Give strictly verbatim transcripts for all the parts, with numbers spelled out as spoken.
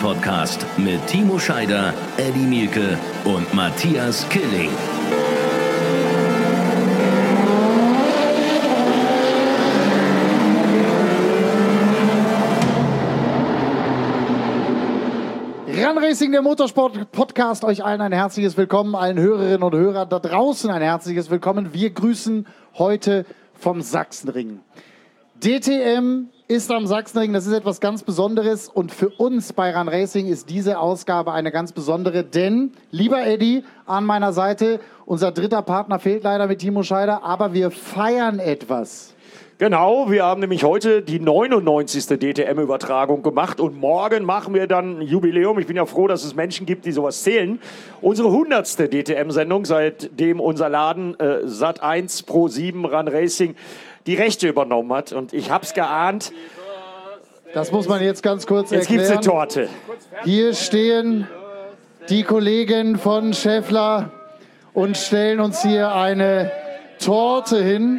Podcast mit Timo Scheider, Eddie Mielke und Matthias Killing. Run Racing, der Motorsport-Podcast, euch allen ein herzliches Willkommen, allen Hörerinnen und Hörern da draußen ein herzliches Willkommen. Wir grüßen heute vom Sachsenring. D T M ist am Sachsenring, das ist etwas ganz Besonderes und für uns bei Run Racing ist diese Ausgabe eine ganz besondere, denn, lieber Eddie, an meiner Seite, unser dritter Partner fehlt leider mit Timo Scheider, aber wir feiern etwas. Genau, wir haben nämlich heute die neunundneunzigste D T M-Übertragung gemacht und morgen machen wir dann ein Jubiläum. Ich bin ja froh, dass es Menschen gibt, die sowas zählen. Unsere hundertste D T M-Sendung, seitdem unser Laden äh, Sat eins Pro sieben Run Racing die Rechte übernommen hat. Und ich hab's geahnt. Das muss man jetzt ganz kurz jetzt erklären. Jetzt gibt's eine Torte. Hier stehen die Kollegen von Schaeffler und stellen uns hier eine Torte hin.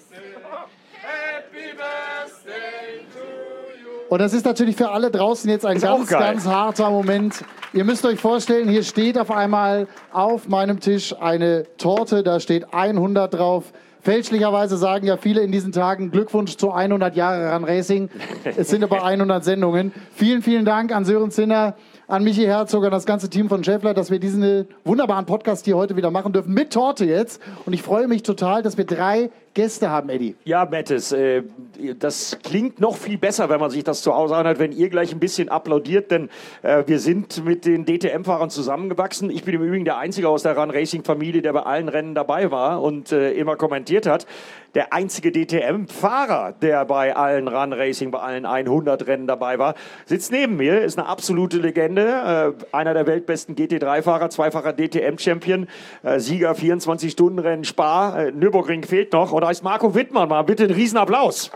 Und das ist natürlich für alle draußen jetzt ein ganz, ganz harter Moment. Ihr müsst euch vorstellen, hier steht auf einmal auf meinem Tisch eine Torte, da steht hundert drauf. Fälschlicherweise sagen ja viele in diesen Tagen Glückwunsch zu hundert Jahre Run Racing. Es sind aber hundert Sendungen. Vielen, vielen Dank an Sören Zinner, an Michi Herzog, an das ganze Team von Schaeffler, dass wir diesen wunderbaren Podcast hier heute wieder machen dürfen, mit Torte jetzt. Und ich freue mich total, dass wir drei Gäste haben, Eddie. Ja, Mattes, äh, das klingt noch viel besser, wenn man sich das zu Hause anhört, wenn ihr gleich ein bisschen applaudiert, denn äh, wir sind mit den D T M-Fahrern zusammengewachsen. Ich bin im Übrigen der Einzige aus der Run-Racing-Familie, der bei allen Rennen dabei war und äh, immer kommentiert hat. Der einzige D T M-Fahrer, der bei allen Run-Racing, bei allen hundert Rennen dabei war, sitzt neben mir, ist eine absolute Legende, äh, einer der weltbesten G T drei Fahrer, zweifacher D T M-Champion, äh, Sieger vierundzwanzig-Stunden-Rennen Spa, äh, Nürburgring fehlt noch. Und da ist Marco Wittmann. Mal bitte einen Riesenapplaus.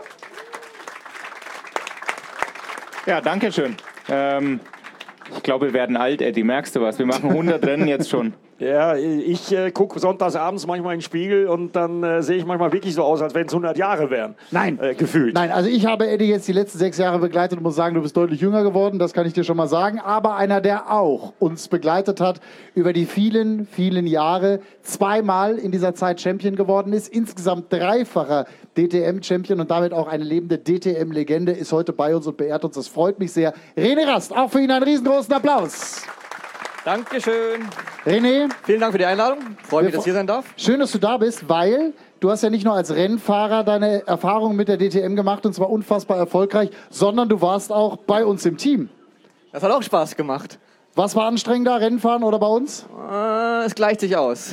Ja, danke schön. Ähm, ich glaube, wir werden alt, Eddie. Merkst du was? Wir machen hundert Rennen jetzt schon. Ja, ich äh, gucke sonntags abends manchmal in den Spiegel und dann äh, sehe ich manchmal wirklich so aus, als wenn es hundert Jahre wären. Nein. Äh, gefühlt. Nein, also ich habe Eddie jetzt die letzten sechs Jahre begleitet und muss sagen, du bist deutlich jünger geworden, das kann ich dir schon mal sagen. Aber einer, der auch uns begleitet hat über die vielen, vielen Jahre, zweimal in dieser Zeit Champion geworden ist, insgesamt dreifacher D T M-Champion und damit auch eine lebende D T M-Legende, ist heute bei uns und beehrt uns. Das freut mich sehr. René Rast, auch für ihn einen riesengroßen Applaus. Dankeschön. René. Vielen Dank für die Einladung. Freue mich, dass ich hier sein darf. Schön, dass du da bist, weil du hast ja nicht nur als Rennfahrer deine Erfahrungen mit der D T M gemacht und zwar unfassbar erfolgreich, sondern du warst auch bei uns im Team. Das hat auch Spaß gemacht. Was war anstrengender, Rennfahren oder bei uns? Äh, es gleicht sich aus.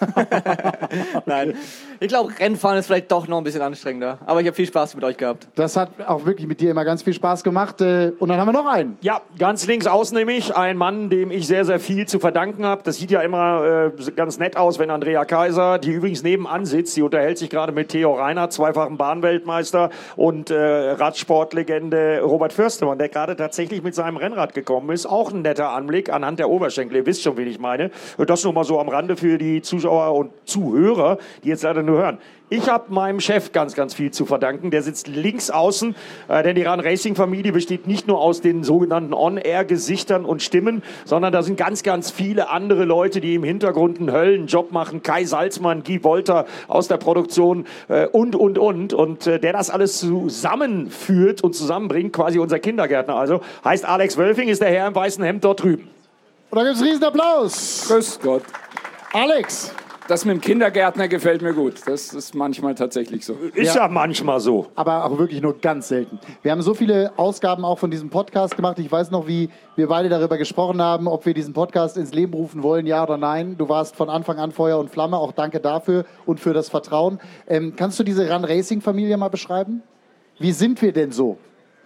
Nein, ich glaube, Rennfahren ist vielleicht doch noch ein bisschen anstrengender. Aber ich habe viel Spaß mit euch gehabt. Das hat auch wirklich mit dir immer ganz viel Spaß gemacht. Und dann haben wir noch einen. Ja, ganz links außen nämlich ein Mann, dem ich sehr, sehr viel zu verdanken habe. Das sieht ja immer äh, ganz nett aus, wenn Andrea Kaiser, die übrigens nebenan sitzt, die unterhält sich gerade mit Theo Reinhardt, zweifachen Bahnweltmeister und äh, Radsportlegende Robert Förstemann, der gerade tatsächlich mit seinem Rennrad gekommen ist. Auch ein netter Anblick anhand der Oberschenkel. Ihr wisst schon, wen ich meine. Das nur mal so am Rande für die Zuschauer und Zuhörer, die jetzt leider nur hören. Ich habe meinem Chef ganz, ganz viel zu verdanken. Der sitzt links außen, äh, denn die Run-Racing-Familie besteht nicht nur aus den sogenannten On-Air-Gesichtern und Stimmen, sondern da sind ganz, ganz viele andere Leute, die im Hintergrund einen Höllenjob machen. Kai Salzmann, Guy Wolter aus der Produktion äh, und, und, und. Und äh, der das alles zusammenführt und zusammenbringt, quasi unser Kindergärtner also, heißt Alex Wölfing, ist der Herr im weißen Hemd dort drüben. Und da gibt es einen riesen Applaus. Grüß Gott. Alex. Das mit dem Kindergärtner gefällt mir gut. Das ist manchmal tatsächlich so. Ist ja, ja manchmal so. Aber auch wirklich nur ganz selten. Wir haben so viele Ausgaben auch von diesem Podcast gemacht. Ich weiß noch, wie wir beide darüber gesprochen haben, ob wir diesen Podcast ins Leben rufen wollen, ja oder nein. Du warst von Anfang an Feuer und Flamme. Auch danke dafür und für das Vertrauen. Ähm, kannst du diese Run-Racing-Familie mal beschreiben? Wie sind wir denn so?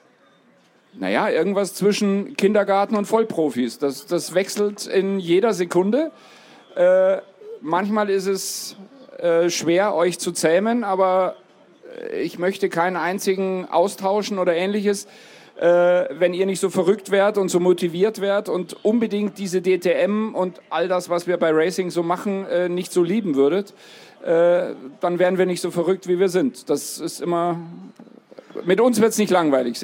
Naja, irgendwas zwischen Kindergarten und Vollprofis. Das, das wechselt in jeder Sekunde. Äh, manchmal ist es äh, schwer, euch zu zähmen, aber ich möchte keinen einzigen austauschen oder Ähnliches, äh, wenn ihr nicht so verrückt werdet und so motiviert werdet und unbedingt diese D T M und all das, was wir bei Racing so machen, äh, nicht so lieben würdet. Äh, dann wären wir nicht so verrückt, wie wir sind. Das ist immer... Mit uns wird es nicht langweilig, sicher.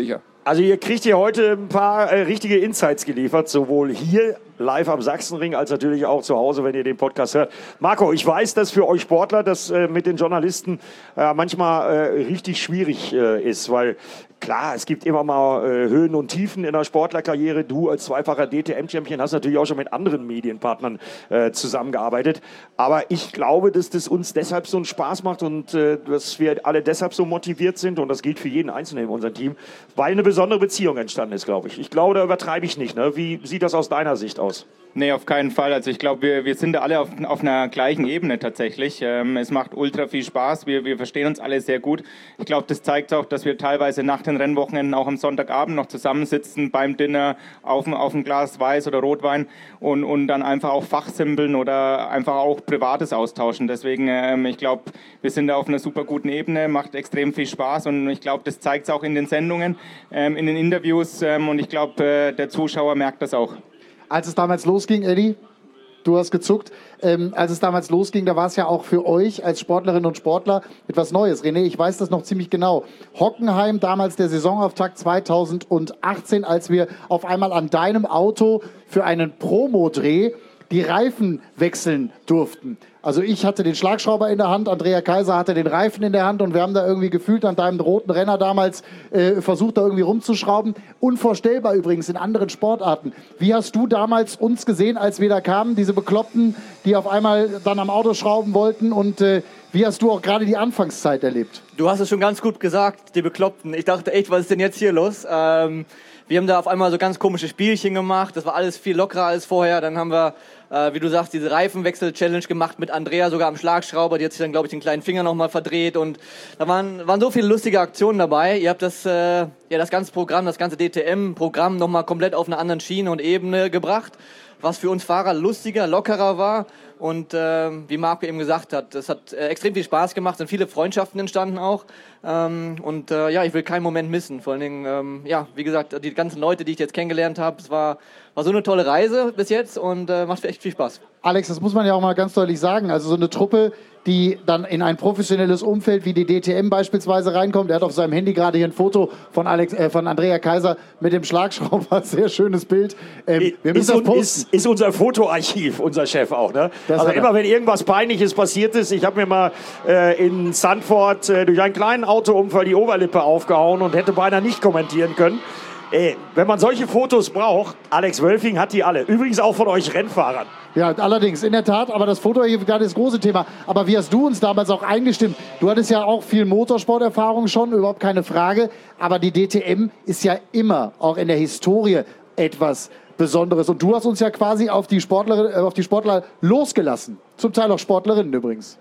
Also ihr kriegt hier heute ein paar äh, richtige Insights geliefert, sowohl hier live am Sachsenring als natürlich auch zu Hause, wenn ihr den Podcast hört. Marco, ich weiß, dass für euch Sportler das äh, mit den Journalisten äh, manchmal äh, richtig schwierig äh, ist, weil klar, es gibt immer mal äh, Höhen und Tiefen in der Sportlerkarriere. Du als zweifacher D T M-Champion hast natürlich auch schon mit anderen Medienpartnern äh, zusammengearbeitet. Aber ich glaube, dass das uns deshalb so einen Spaß macht und äh, dass wir alle deshalb so motiviert sind, und das gilt für jeden Einzelnen in unserem Team, weil eine besondere Beziehung entstanden ist, glaube ich. Ich glaube, da übertreibe ich nicht. Ne? Wie sieht das aus deiner Sicht aus? Nee, auf keinen Fall. Also ich glaube, wir, wir sind da alle auf, auf einer gleichen Ebene tatsächlich. Ähm, es macht ultra viel Spaß. Wir, wir verstehen uns alle sehr gut. Ich glaube, das zeigt auch, dass wir teilweise nach den Rennwochenenden auch am Sonntagabend noch zusammensitzen beim Dinner auf, auf ein Glas Weiß oder Rotwein und, und dann einfach auch fachsimpeln oder einfach auch Privates austauschen. Deswegen, ähm, ich glaube, wir sind da auf einer super guten Ebene, macht extrem viel Spaß und ich glaube, das zeigt es auch in den Sendungen, ähm, in den Interviews ähm, und ich glaube, äh, der Zuschauer merkt das auch. Als es damals losging, Eddie, du hast gezuckt, ähm, als es damals losging, da war es ja auch für euch als Sportlerinnen und Sportler etwas Neues. René, ich weiß das noch ziemlich genau. Hockenheim, damals der Saisonauftakt zweitausendachtzehn, als wir auf einmal an deinem Auto für einen Promodreh die Reifen wechseln durften. Also ich hatte den Schlagschrauber in der Hand, Andrea Kaiser hatte den Reifen in der Hand und wir haben da irgendwie gefühlt an deinem roten Renner damals äh, versucht, da irgendwie rumzuschrauben. Unvorstellbar übrigens in anderen Sportarten. Wie hast du damals uns gesehen, als wir da kamen, diese Bekloppten, die auf einmal dann am Auto schrauben wollten, und äh, wie hast du auch gerade die Anfangszeit erlebt? Du hast es schon ganz gut gesagt, die Bekloppten. Ich dachte echt, was ist denn jetzt hier los? Ähm, wir haben da auf einmal so ganz komische Spielchen gemacht. Das war alles viel lockerer als vorher. Dann haben wir, äh, wie du sagst, diese Reifenwechsel-Challenge gemacht mit Andrea, sogar am Schlagschrauber. Die hat sich dann, glaube ich, den kleinen Finger nochmal verdreht. Und da waren, waren so viele lustige Aktionen dabei. Ihr habt das, äh, ja, das ganze Programm, das ganze D T M-Programm nochmal komplett auf einer anderen Schiene und Ebene gebracht, was für uns Fahrer lustiger, lockerer war. Und äh, wie Marco eben gesagt hat, es hat äh, extrem viel Spaß gemacht, sind viele Freundschaften entstanden auch. Ähm, und äh, ja, ich will keinen Moment missen. Vor allen Dingen, ähm, ja, wie gesagt, die ganzen Leute, die ich jetzt kennengelernt habe, es war, war so eine tolle Reise bis jetzt und äh, macht echt viel Spaß. Alex, das muss man ja auch mal ganz deutlich sagen. Also so eine Truppe, die dann in ein professionelles Umfeld wie die D T M beispielsweise reinkommt. Er hat auf seinem Handy gerade hier ein Foto von, Alex, äh, von Andrea Kaiser mit dem Schlagschrauber. Sehr schönes Bild. Ähm, wir müssen das posten. Ist, ist unser Fotoarchiv, unser Chef auch. Ne? Also immer, wenn irgendwas Peinliches passiert ist, ich habe mir mal äh, in Sandford äh, durch einen kleinen Autounfall die Oberlippe aufgehauen und hätte beinahe nicht kommentieren können. Ey, wenn man solche Fotos braucht, Alex Wölfing hat die alle. Übrigens auch von euch Rennfahrern. Ja, allerdings, in der Tat, aber das Foto hier gerade das große Thema. Aber wie hast du uns damals auch eingestimmt? Du hattest ja auch viel Motorsporterfahrung schon, überhaupt keine Frage. Aber die D T M ist ja immer, auch in der Historie, etwas Besonderes. Und du hast uns ja quasi auf die Sportler, auf die Sportler losgelassen. Zum Teil auch Sportlerinnen übrigens.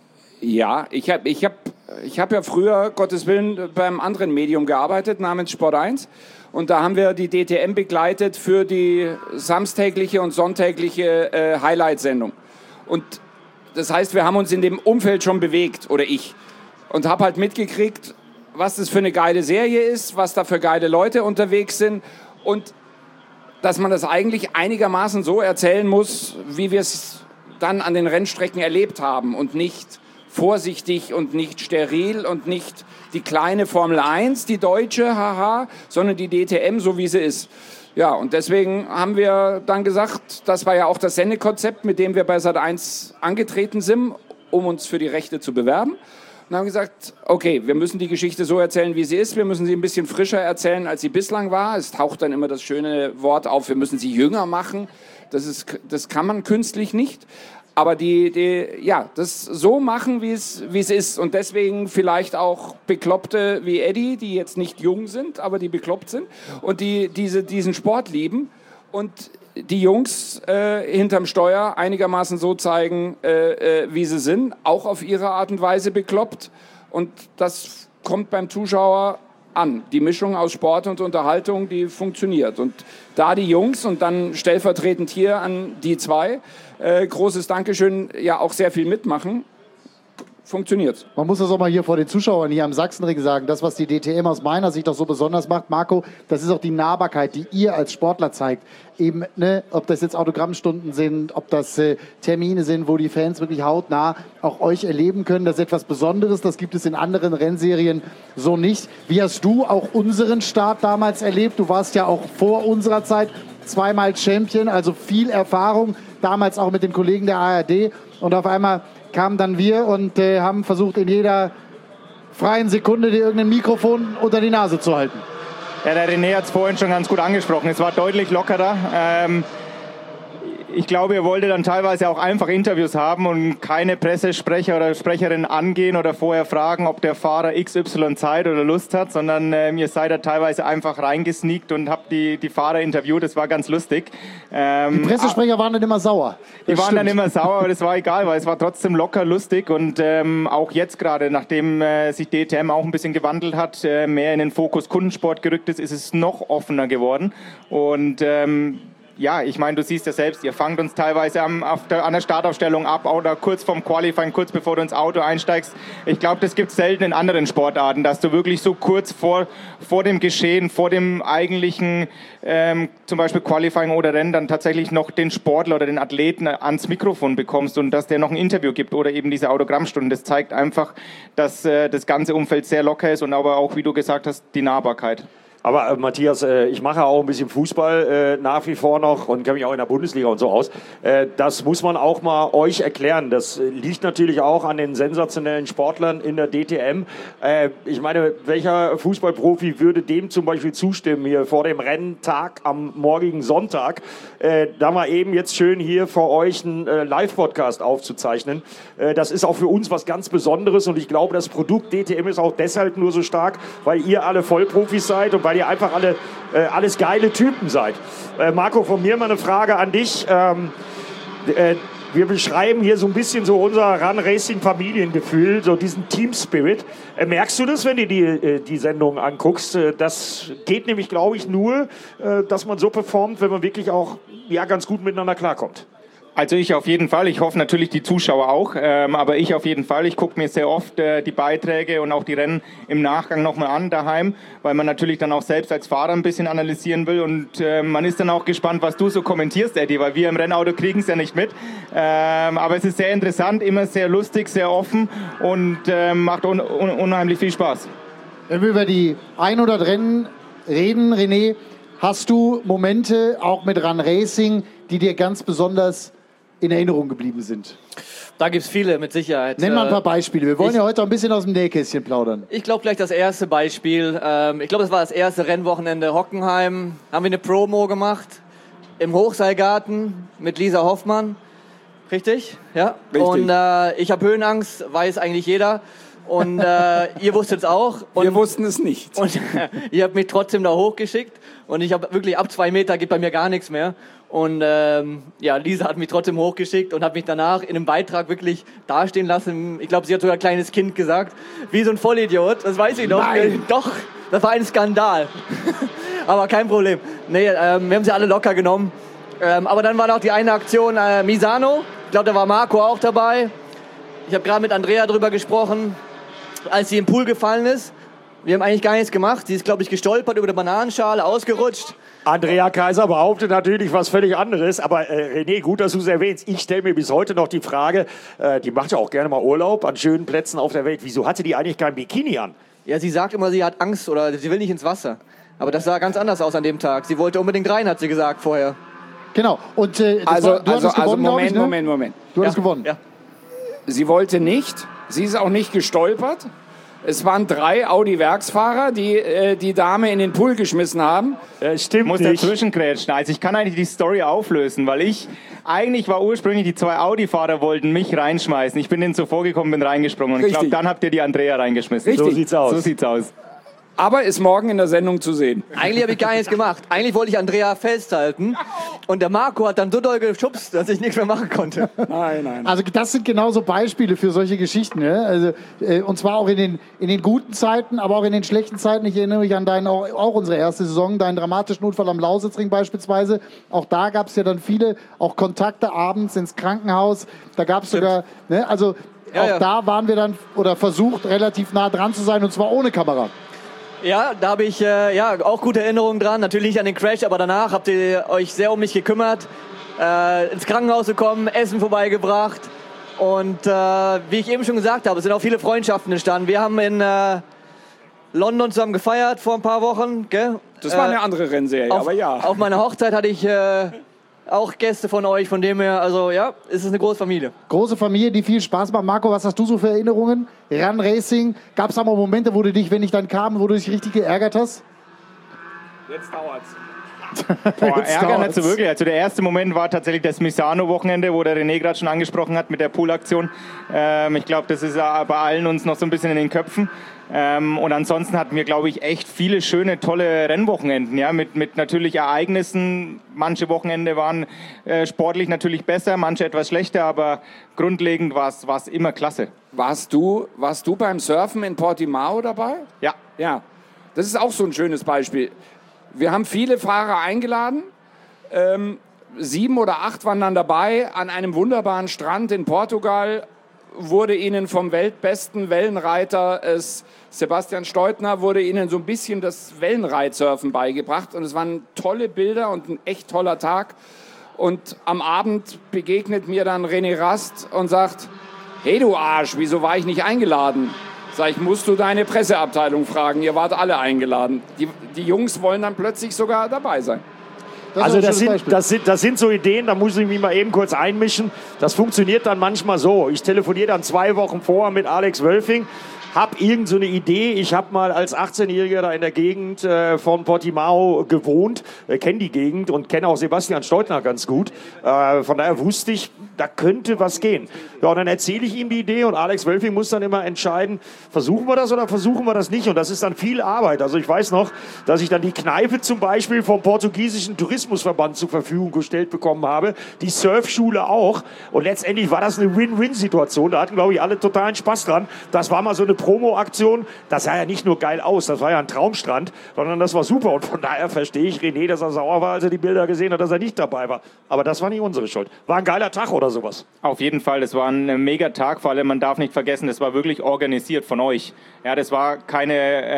Ja, ich habe ich hab, ich hab ja früher, Gottes Willen, beim anderen Medium gearbeitet, namens Sport eins. Und da haben wir die D T M begleitet für die samstägliche und sonntägliche äh, Highlight-Sendung. Und das heißt, wir haben uns in dem Umfeld schon bewegt, oder ich. Und habe halt mitgekriegt, was das für eine geile Serie ist, was da für geile Leute unterwegs sind. Und dass man das eigentlich einigermaßen so erzählen muss, wie wir es dann an den Rennstrecken erlebt haben. Und nicht vorsichtig und nicht steril und nicht die kleine Formel eins, die deutsche, haha, sondern die D T M, so wie sie ist. Ja, und deswegen haben wir dann gesagt, das war ja auch das Sendekonzept, mit dem wir bei Sat eins angetreten sind, um uns für die Rechte zu bewerben. Und haben gesagt, okay, wir müssen die Geschichte so erzählen, wie sie ist. Wir müssen sie ein bisschen frischer erzählen, als sie bislang war. Es taucht dann immer das schöne Wort auf, wir müssen sie jünger machen. Das ist, das kann man künstlich nicht. Aber die, die, ja, das so machen, wie es, wie es ist. Und deswegen vielleicht auch Bekloppte wie Eddie, die jetzt nicht jung sind, aber die bekloppt sind und die diese, diesen Sport lieben. Und die Jungs äh, hinterm Steuer einigermaßen so zeigen, äh, äh, wie sie sind, auch auf ihre Art und Weise bekloppt. Und das kommt beim Zuschauer an. Die Mischung aus Sport und Unterhaltung, die funktioniert. Und da die Jungs und dann stellvertretend hier an die zwei, äh, großes Dankeschön, ja auch sehr viel mitmachen. funktioniert. Man muss das auch mal hier vor den Zuschauern hier am Sachsenring sagen. Das, was die D T M aus meiner Sicht auch so besonders macht, Marco, das ist auch die Nahbarkeit, die ihr als Sportler zeigt. Eben, ne, ob das jetzt Autogrammstunden sind, ob das äh, Termine sind, wo die Fans wirklich hautnah auch euch erleben können. Das ist etwas Besonderes. Das gibt es in anderen Rennserien so nicht. Wie hast du auch unseren Start damals erlebt? Du warst ja auch vor unserer Zeit zweimal Champion, also viel Erfahrung. Damals auch mit den Kollegen der A R D. Und auf einmal kamen dann wir und äh, haben versucht, in jeder freien Sekunde dir irgendein Mikrofon unter die Nase zu halten. Ja, der René hat es vorhin schon ganz gut angesprochen. Es war deutlich lockerer. Ähm, ich glaube, ihr wolltet dann teilweise auch einfach Interviews haben und keine Pressesprecher oder Sprecherin angehen oder vorher fragen, ob der Fahrer X Y Zeit oder Lust hat, sondern ähm, ihr seid da teilweise einfach reingesneakt und habt die, die Fahrer interviewt. Das war ganz lustig. Ähm, die Pressesprecher waren dann immer sauer. Die Das waren stimmt. dann immer sauer, aber das war egal, weil es war trotzdem locker, lustig und ähm, auch jetzt gerade, nachdem äh, sich D T M auch ein bisschen gewandelt hat, äh, mehr in den Fokus Kundensport gerückt ist, ist es noch offener geworden und ähm, ja, ich meine, du siehst ja selbst, ihr fangt uns teilweise am, auf der, an der Startaufstellung ab oder kurz vorm Qualifying, kurz bevor du ins Auto einsteigst. Ich glaube, das gibt es selten in anderen Sportarten, dass du wirklich so kurz vor, vor dem Geschehen, vor dem eigentlichen ähm, zum Beispiel Qualifying oder Rennen dann tatsächlich noch den Sportler oder den Athleten ans Mikrofon bekommst und dass der noch ein Interview gibt oder eben diese Autogrammstunden. Das zeigt einfach, dass äh, das ganze Umfeld sehr locker ist und aber auch, wie du gesagt hast, die Nahbarkeit. Aber äh, Matthias, äh, ich mache auch ein bisschen Fußball äh, nach wie vor noch und kenne mich auch in der Bundesliga und so aus. Äh, das muss man auch mal euch erklären. Das äh, liegt natürlich auch an den sensationellen Sportlern in der D T M. Äh, ich meine, welcher Fußballprofi würde dem zum Beispiel zustimmen, hier vor dem Renntag am morgigen Sonntag, äh, da mal eben jetzt schön hier vor euch einen äh, Live-Podcast aufzuzeichnen. Äh, das ist auch für uns was ganz Besonderes und ich glaube, das Produkt D T M ist auch deshalb nur so stark, weil ihr alle Vollprofis seid und weil ihr einfach alle äh, alles geile Typen seid. Äh, Marco, von mir mal eine Frage an dich. Ähm, äh, wir beschreiben hier so ein bisschen so unser Run Racing Familiengefühl, so diesen Team Spirit. Äh, merkst du das, wenn du die, äh, die Sendung anguckst? Äh, das geht nämlich, glaube ich, nur, äh, dass man so performt, wenn man wirklich auch ja, ganz gut miteinander klarkommt. Also ich auf jeden Fall, ich hoffe natürlich die Zuschauer auch, ähm, aber ich auf jeden Fall, ich gucke mir sehr oft äh, die Beiträge und auch die Rennen im Nachgang nochmal an daheim, weil man natürlich dann auch selbst als Fahrer ein bisschen analysieren will und äh, man ist dann auch gespannt, was du so kommentierst, Eddie, weil wir im Rennauto kriegen es ja nicht mit, ähm, aber es ist sehr interessant, immer sehr lustig, sehr offen und äh, macht un un unheimlich viel Spaß. Wenn wir über die hundert Rennen reden, René, hast du Momente auch mit Run Racing, die dir ganz besonders in Erinnerung geblieben sind? Da gibt es viele, mit Sicherheit. Nenn mal ein paar Beispiele. Wir wollen ich, ja heute auch ein bisschen aus dem Nähkästchen plaudern. Ich glaube, vielleicht das erste Beispiel. Ähm, ich glaube, das war das erste Rennwochenende Hockenheim. Haben wir eine Promo gemacht im Hochseilgarten mit Lisa Hoffmann. Richtig? Ja. Richtig. Und äh, ich habe Höhenangst, weiß eigentlich jeder. Und äh, ihr wusstet es auch. Und, Wir wussten es nicht. Und äh, ihr habt mich trotzdem da hochgeschickt. Und ich habe wirklich ab zwei Meter geht bei mir gar nichts mehr. Und ähm, ja, Lisa hat mich trotzdem hochgeschickt und hat mich danach in einem Beitrag wirklich dastehen lassen. Ich glaube, sie hat sogar ein kleines Kind gesagt. Wie so ein Vollidiot, das weiß ich noch. Nein. Doch, das war ein Skandal. Aber kein Problem. Nee, ähm, wir haben sie alle locker genommen. Ähm, aber dann war noch die eine Aktion äh, Misano. Ich glaube, da war Marco auch dabei. Ich habe gerade mit Andrea drüber gesprochen, als sie im Pool gefallen ist. Wir haben eigentlich gar nichts gemacht. Sie ist, glaube ich, gestolpert über eine Bananenschale, ausgerutscht. Andrea Kaiser behauptet natürlich was völlig anderes, aber äh, René, gut, dass du es erwähnst. Ich stelle mir bis heute noch die Frage, äh, die macht ja auch gerne mal Urlaub an schönen Plätzen auf der Welt. Wieso hatte die eigentlich kein Bikini an? Ja, sie sagt immer, sie hat Angst oder sie will nicht ins Wasser. Aber das sah ganz anders aus an dem Tag. Sie wollte unbedingt rein, hat sie gesagt vorher. Genau. Und äh, das Also, war, du also, hattest also gewonnen, glaub Moment, ich, ne? Moment, Moment. Du hattest Ja. gewonnen. Ja. Sie wollte nicht, sie ist auch nicht gestolpert. Es waren drei Audi-Werksfahrer, die äh, die Dame in den Pool geschmissen haben. Äh, stimmt Ich muss nicht. dazwischen grätschen. Also ich kann eigentlich die Story auflösen, weil ich, eigentlich war ursprünglich, die zwei Audi-Fahrer wollten mich reinschmeißen. Ich bin denen zuvor gekommen, bin reingesprungen. Und ich glaube, Richtig. dann habt ihr die Andrea reingeschmissen. Richtig. So sieht's aus. So sieht's aus. Aber ist morgen in der Sendung zu sehen. Eigentlich habe ich gar nichts gemacht. Eigentlich wollte ich Andrea festhalten. Und der Marco hat dann so doll geschubst, dass ich nichts mehr machen konnte. Nein, nein. Also das sind genauso Beispiele für solche Geschichten. Ne? Also, äh, und zwar auch in den, in den guten Zeiten, aber auch in den schlechten Zeiten. Ich erinnere mich an deinen, auch, auch unsere erste Saison, deinen dramatischen Unfall am Lausitzring beispielsweise. Auch da gab es ja dann viele auch Kontakte abends ins Krankenhaus. Da gab es sogar, ne? Also Ja, auch ja. da waren wir dann, oder versucht, relativ nah dran zu sein, und zwar ohne Kamera. Ja, da habe ich äh, ja, auch gute Erinnerungen dran. Natürlich nicht an den Crash, aber danach habt ihr euch sehr um mich gekümmert. Äh, ins Krankenhaus gekommen, Essen vorbeigebracht. Und äh, wie ich eben schon gesagt habe, es sind auch viele Freundschaften entstanden. Wir haben in äh, London zusammen gefeiert vor ein paar Wochen. Gell? Das war äh, eine andere Rennserie, auf, aber ja. Auf meiner Hochzeit hatte ich äh, auch Gäste von euch, von dem her, also ja, es ist eine große Familie. Große Familie, die viel Spaß macht. Marco, was hast du so für Erinnerungen? Run Racing, gab es da mal Momente, wo du dich, wenn ich dann kam, wo du dich richtig geärgert hast? Jetzt dauert's. Boah, Jetzt Ärger nicht dauert's. so wirklich. Also der erste Moment war tatsächlich das Misano-Wochenende, wo der René gerade schon angesprochen hat mit der Poolaktion. Ähm, ich glaube, das ist ja bei allen uns noch so ein bisschen in den Köpfen. Ähm, und ansonsten hatten wir, glaube ich, echt viele schöne, tolle Rennwochenenden, ja, mit, mit natürlich Ereignissen. Manche Wochenende waren äh, sportlich natürlich besser, manche etwas schlechter, aber grundlegend war es immer klasse. Warst du, warst du beim Surfen in Portimao dabei? Ja. Ja, das ist auch so ein schönes Beispiel. Wir haben viele Fahrer eingeladen. Ähm, sieben oder acht waren dann dabei. An einem wunderbaren Strand in Portugal wurde ihnen vom weltbesten Wellenreiter es, Sebastian Steutner, wurde ihnen so ein bisschen das Wellenreitsurfen beigebracht. Und es waren tolle Bilder und ein echt toller Tag. Und am Abend begegnet mir dann René Rast und sagt, hey du Arsch, wieso war ich nicht eingeladen? Sag ich, musst du deine Presseabteilung fragen, ihr wart alle eingeladen. Die, die Jungs wollen dann plötzlich sogar dabei sein. Das Also ist ein das schönes sind, Beispiel. das, sind, das sind so Ideen, da muss ich mich mal eben kurz einmischen. Das funktioniert dann manchmal so. Ich telefoniere dann zwei Wochen vorher mit Alex Wölfing, habe irgend so eine Idee. Ich habe mal als achtzehnjähriger da in der Gegend äh, von Portimao gewohnt, äh, kenne die Gegend und kenne auch Sebastian Steutner ganz gut. Äh, von daher wusste ich, da könnte was gehen. Ja, und dann erzähle ich ihm die Idee und Alex Wölfing muss dann immer entscheiden, versuchen wir das oder versuchen wir das nicht. Und das ist dann viel Arbeit. Also ich weiß noch, dass ich dann die Kneipe zum Beispiel vom portugiesischen Tourismusverband zur Verfügung gestellt bekommen habe, die Surfschule auch. Und letztendlich war das eine Win-Win-Situation. Da hatten, glaube ich, alle totalen Spaß dran. Das war mal so eine Promo-Aktion. Das sah ja nicht nur geil aus, das war ja ein Traumstrand, sondern das war super. Und von daher verstehe ich René, dass er sauer war, als er die Bilder gesehen hat, dass er nicht dabei war. Aber das war nicht unsere Schuld. War ein geiler Tag oder sowas. Auf jeden Fall, das war ein mega Tag, vor allem man darf nicht vergessen, das war wirklich organisiert von euch. Ja, das war keine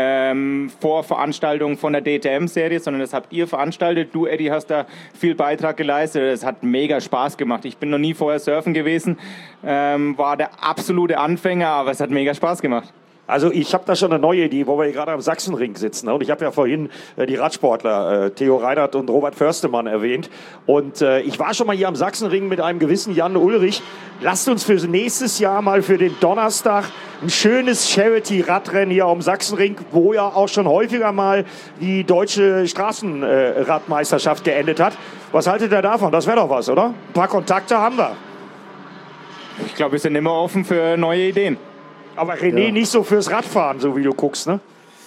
ähm, Vorveranstaltung von der D T M-Serie, sondern das habt ihr veranstaltet. Du, Eddie, hast da viel Beitrag geleistet. Das hat mega Spaß gemacht. Ich bin noch nie vorher surfen gewesen, ähm, war der absolute Anfänger, aber es hat mega Spaß gemacht. Also ich habe da schon eine neue Idee, wo wir hier gerade am Sachsenring sitzen. Ne? Und ich habe ja vorhin äh, die Radsportler äh, Theo Reinhardt und Robert Förstemann erwähnt. Und äh, ich war schon mal hier am Sachsenring mit einem gewissen Jan Ulrich. Lasst uns für nächstes Jahr mal für den Donnerstag ein schönes Charity-Radrennen hier am Sachsenring, wo ja auch schon häufiger mal die deutsche Straßenradmeisterschaft äh, geendet hat. Was haltet ihr davon? Das wäre doch was, oder? Ein paar Kontakte haben wir. Ich glaube, wir sind immer offen für neue Ideen. Aber René Ja. nicht so fürs Radfahren, so wie du guckst, ne?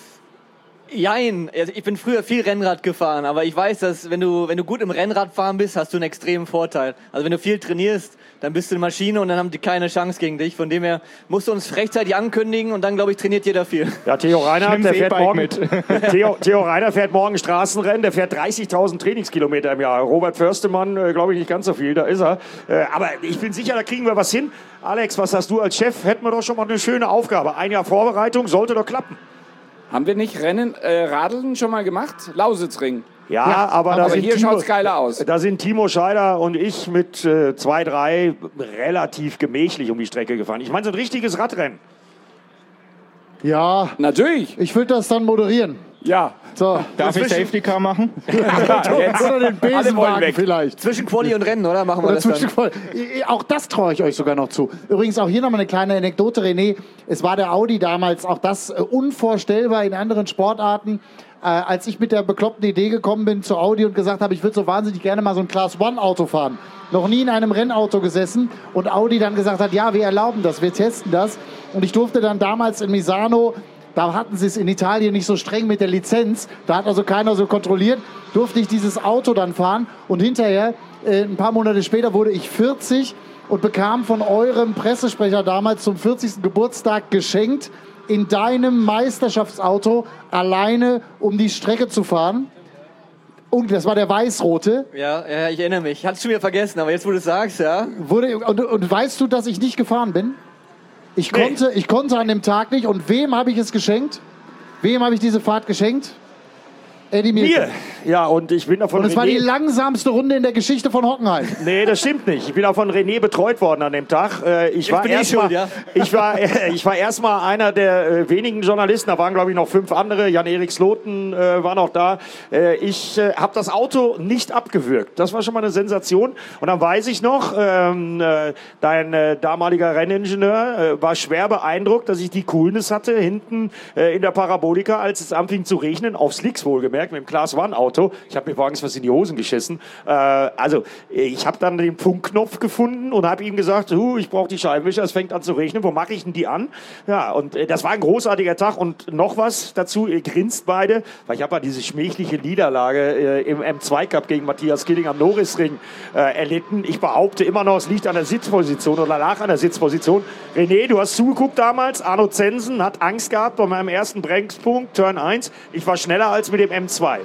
Jein, also ich bin früher viel Rennrad gefahren, aber ich weiß, dass wenn du, wenn du gut im Rennradfahren bist, hast du einen extremen Vorteil. Also wenn du viel trainierst, dann bist du eine Maschine und dann haben die keine Chance gegen dich. Von dem her musst du uns rechtzeitig ankündigen und dann, glaube ich, trainiert jeder viel. Ja, Theo Reinhardt, Nimm's der fährt E-Bike morgen mit. Theo, Theo Reinhardt fährt morgen Straßenrennen, der fährt dreißigtausend Trainingskilometer im Jahr. Robert Förstemann, äh, glaube ich, nicht ganz so viel, da ist er. Äh, aber ich bin sicher, da kriegen wir was hin. Alex, was hast du als Chef? Hätten wir doch schon mal eine schöne Aufgabe. Ein Jahr Vorbereitung sollte doch klappen. Haben wir nicht Rennen, äh, Radeln schon mal gemacht? Lausitzring. Ja, aber, da, aber sind hier Timo, schaut's geiler aus. Da sind Timo Scheider und ich mit äh, zwei, drei relativ gemächlich um die Strecke gefahren. Ich meine, so ein richtiges Radrennen. Ja, Natürlich. ich würde das dann moderieren. Ja. So. Darf ich Safety Car machen? Oder den Besenwagen weg. vielleicht. Zwischen Quali und Rennen, oder? Machen wir Oder das dann. zwischen- Auch das traue ich euch sogar noch zu. Übrigens auch hier nochmal eine kleine Anekdote, René. Es war der Audi damals, auch das äh, unvorstellbar in anderen Sportarten. Äh, als ich mit der bekloppten Idee gekommen bin zu Audi und gesagt habe, ich würde so wahnsinnig gerne mal so ein Class-One-Auto fahren. Noch nie in einem Rennauto gesessen. Und Audi dann gesagt hat, ja, wir erlauben das, wir testen das. Und ich durfte dann damals in Misano, da hatten sie es in Italien nicht so streng mit der Lizenz, da hat also keiner so kontrolliert, durfte ich dieses Auto dann fahren. Und hinterher, äh, ein paar Monate später, wurde ich vierzig und bekam von eurem Pressesprecher damals zum vierzigsten Geburtstag geschenkt, in deinem Meisterschaftsauto alleine um die Strecke zu fahren. Und das war der weißrote. Ja, ja, ich erinnere mich. Ich hatte es schon wieder vergessen, aber jetzt, wo du es sagst, ja. Wurde, und, und weißt du, dass ich nicht gefahren bin? Ich, Nee. konnte, ich konnte an dem Tag nicht. Und wem habe ich es geschenkt? Wem habe ich diese Fahrt geschenkt? Eddie Mielke. Mir. Ja, und ich bin davon Und es war die René... langsamste Runde in der Geschichte von Hockenheim. Nee, das stimmt nicht. Ich bin auch von René betreut worden an dem Tag. Äh, Ich war bin ich erstmal schuld, ja? ich war, äh, ich war erstmal einer der äh, wenigen Journalisten. Da waren, glaube ich, noch fünf andere. Jan-Erik Sloten äh, war noch da. Äh, ich äh, habe das Auto nicht abgewürgt. Das war schon mal eine Sensation. Und dann weiß ich noch, ähm, äh, dein äh, damaliger Renningenieur äh, war schwer beeindruckt, dass ich die Coolness hatte, hinten äh, in der Parabolika, als es anfing zu regnen, auf Slicks wohlgemerkt, mit dem Class-One-Auto. Ich habe mir morgens was in die Hosen geschissen. Äh, also, ich habe dann den Funkknopf gefunden und habe ihm gesagt, uh, ich brauche die Scheibenwischer, es fängt an zu regnen, wo mache ich denn die an? Ja, und äh, das war ein großartiger Tag. Und noch was dazu, ihr grinst beide, weil ich habe ja diese schmähliche Niederlage äh, im M zwei Cup gegen Matthias Killing am Norrisring äh, erlitten. Ich behaupte immer noch, es liegt an der Sitzposition oder lag an der Sitzposition. René, du hast zugeguckt damals, Arno Zensen hat Angst gehabt bei meinem ersten Bremspunkt, Turn eins. Ich war schneller als mit dem M zwei.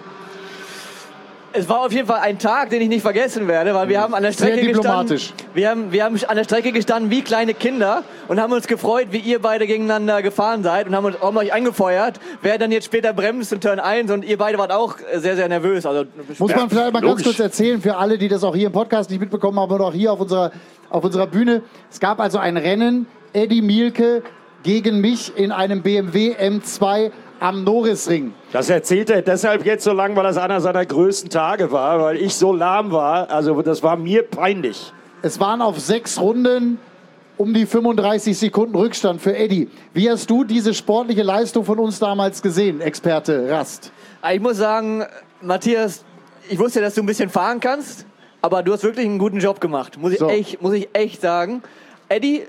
Es war auf jeden Fall ein Tag, den ich nicht vergessen werde, weil wir haben an der Sehr Strecke diplomatisch. gestanden. Wir haben, wir haben an der Strecke gestanden wie kleine Kinder und haben uns gefreut, wie ihr beide gegeneinander gefahren seid und haben uns haben euch angefeuert, wer dann jetzt später bremst in Turn eins, und ihr beide wart auch sehr, sehr nervös. Also, Muss man vielleicht mal logisch. ganz kurz erzählen für alle, die das auch hier im Podcast nicht mitbekommen haben, aber auch hier auf unserer, auf unserer Bühne. Es gab also ein Rennen, Eddie Mielke gegen mich in einem B M W M zwei am Norrisring. Das erzählt er deshalb jetzt so lang, weil das einer seiner größten Tage war, weil ich so lahm war. Also das war mir peinlich. Es waren auf sechs Runden um die fünfunddreißig Sekunden Rückstand für Eddie. Wie hast du diese sportliche Leistung von uns damals gesehen, Experte Rast? ich muss sagen, Matthias, ich wusste, dass du ein bisschen fahren kannst, aber du hast wirklich einen guten Job gemacht. Muss ich, So. echt, muss ich echt sagen. Eddie,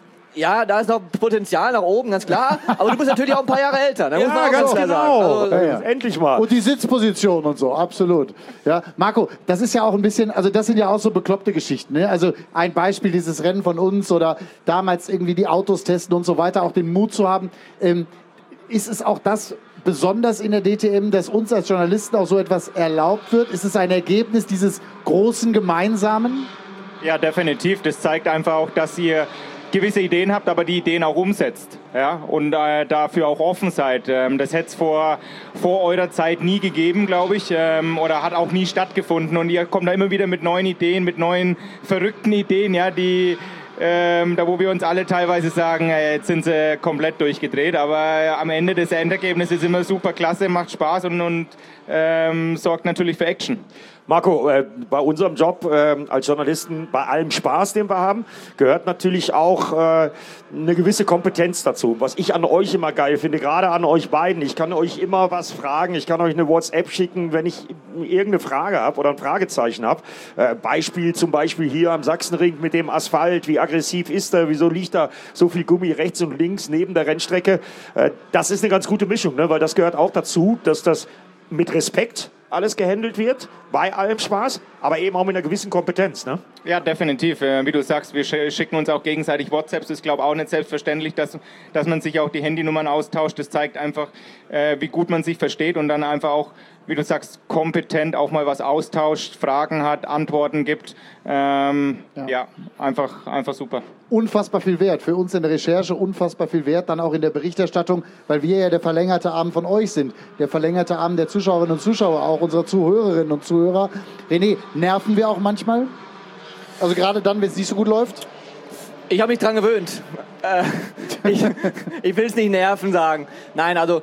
ja, da ist noch Potenzial nach oben, ganz klar. Aber du bist natürlich auch ein paar Jahre älter. Da muss man auch ganz klar sagen. Also, Ja, ja. Endlich mal. Und die Sitzposition und so, absolut. Ja, Marco, das ist ja auch ein bisschen, also das sind ja auch so bekloppte Geschichten. Ne? Also ein Beispiel, dieses Rennen von uns oder damals irgendwie die Autos testen und so weiter, auch den Mut zu haben. Ähm, ist es auch das besonders in der D T M, dass uns als Journalisten auch so etwas erlaubt wird? Ist es ein Ergebnis dieses großen Gemeinsamen? Ja, definitiv. Das zeigt einfach auch, dass ihr gewisse Ideen habt, aber die Ideen auch umsetzt, ja, und äh, dafür auch offen seid. Ähm, das hätte es vor, vor eurer Zeit nie gegeben, glaube ich, ähm, oder hat auch nie stattgefunden, und ihr kommt da immer wieder mit neuen Ideen, mit neuen verrückten Ideen, ja, die ähm, da wo wir uns alle teilweise sagen, äh, jetzt sind sie komplett durchgedreht, aber äh, am Ende das Endergebnis ist immer super klasse, macht Spaß und, und ähm, sorgt natürlich für Action. Marco, äh, bei unserem Job äh, als Journalisten, bei allem Spaß, den wir haben, gehört natürlich auch äh, eine gewisse Kompetenz dazu. Was ich an euch immer geil finde, gerade an euch beiden, ich kann euch immer was fragen, ich kann euch eine WhatsApp schicken, wenn ich irgendeine Frage habe oder ein Fragezeichen habe. Äh, Beispiel zum Beispiel hier am Sachsenring mit dem Asphalt, wie aggressiv ist er, wieso liegt da so viel Gummi rechts und links neben der Rennstrecke. Äh, das ist eine ganz gute Mischung, ne? Weil das gehört auch dazu, dass das mit Respekt alles gehandelt wird, bei allem Spaß, aber eben auch mit einer gewissen Kompetenz, ne? Ja, definitiv. Äh, Wie du sagst, wir sch- schicken uns auch gegenseitig WhatsApps. Das ist, glaube ich, auch nicht selbstverständlich, dass, dass man sich auch die Handynummern austauscht. Das zeigt einfach, äh, wie gut man sich versteht und dann einfach auch, wie du sagst, kompetent auch mal was austauscht, Fragen hat, Antworten gibt. Ähm, ja. ja, einfach, einfach super. Unfassbar viel wert. Für uns in der Recherche unfassbar viel wert, dann auch in der Berichterstattung, weil wir ja der verlängerte Arm von euch sind. Der verlängerte Arm der Zuschauerinnen und Zuschauer, auch unserer Zuhörerinnen und Zuhörer. René, nerven wir auch manchmal? Also gerade dann, wenn es nicht so gut läuft? Ich habe mich dran gewöhnt. Äh, ich ich will es nicht nerven sagen. Nein, also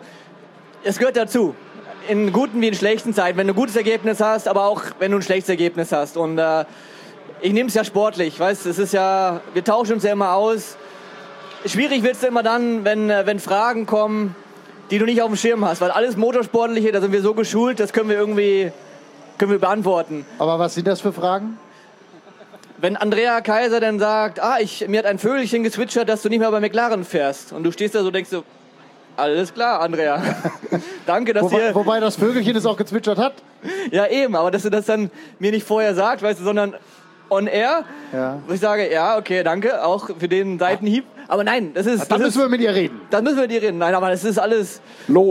es gehört dazu. In guten wie in schlechten Zeiten. Wenn du ein gutes Ergebnis hast, aber auch wenn du ein schlechtes Ergebnis hast. Und äh, ich nehme es ja sportlich. Weißt, es ist ja, wir tauschen uns ja immer aus. Schwierig wird es immer dann, wenn, äh, wenn Fragen kommen, die du nicht auf dem Schirm hast. Weil alles Motorsportliche, da sind wir so geschult, das können wir irgendwie können wir beantworten. Aber was sind das für Fragen? Wenn Andrea Kaiser dann sagt, ah, ich, mir hat ein Vögelchen gezwitschert, dass du nicht mehr bei McLaren fährst. Und du stehst da so und denkst so, alles klar, Andrea. Danke, dass Wobei, ihr... wobei das Vögelchen es auch gezwitschert hat. Ja, eben, aber dass du das dann mir nicht vorher sagst, weißt du, sondern on air. Ja. Wo ich sage, ja, okay, danke, auch für den Seitenhieb. Aber nein, das ist... Dann das müssen ist, wir mit ihr reden. Dann müssen wir mit dir reden. Nein, aber das ist alles... Lob.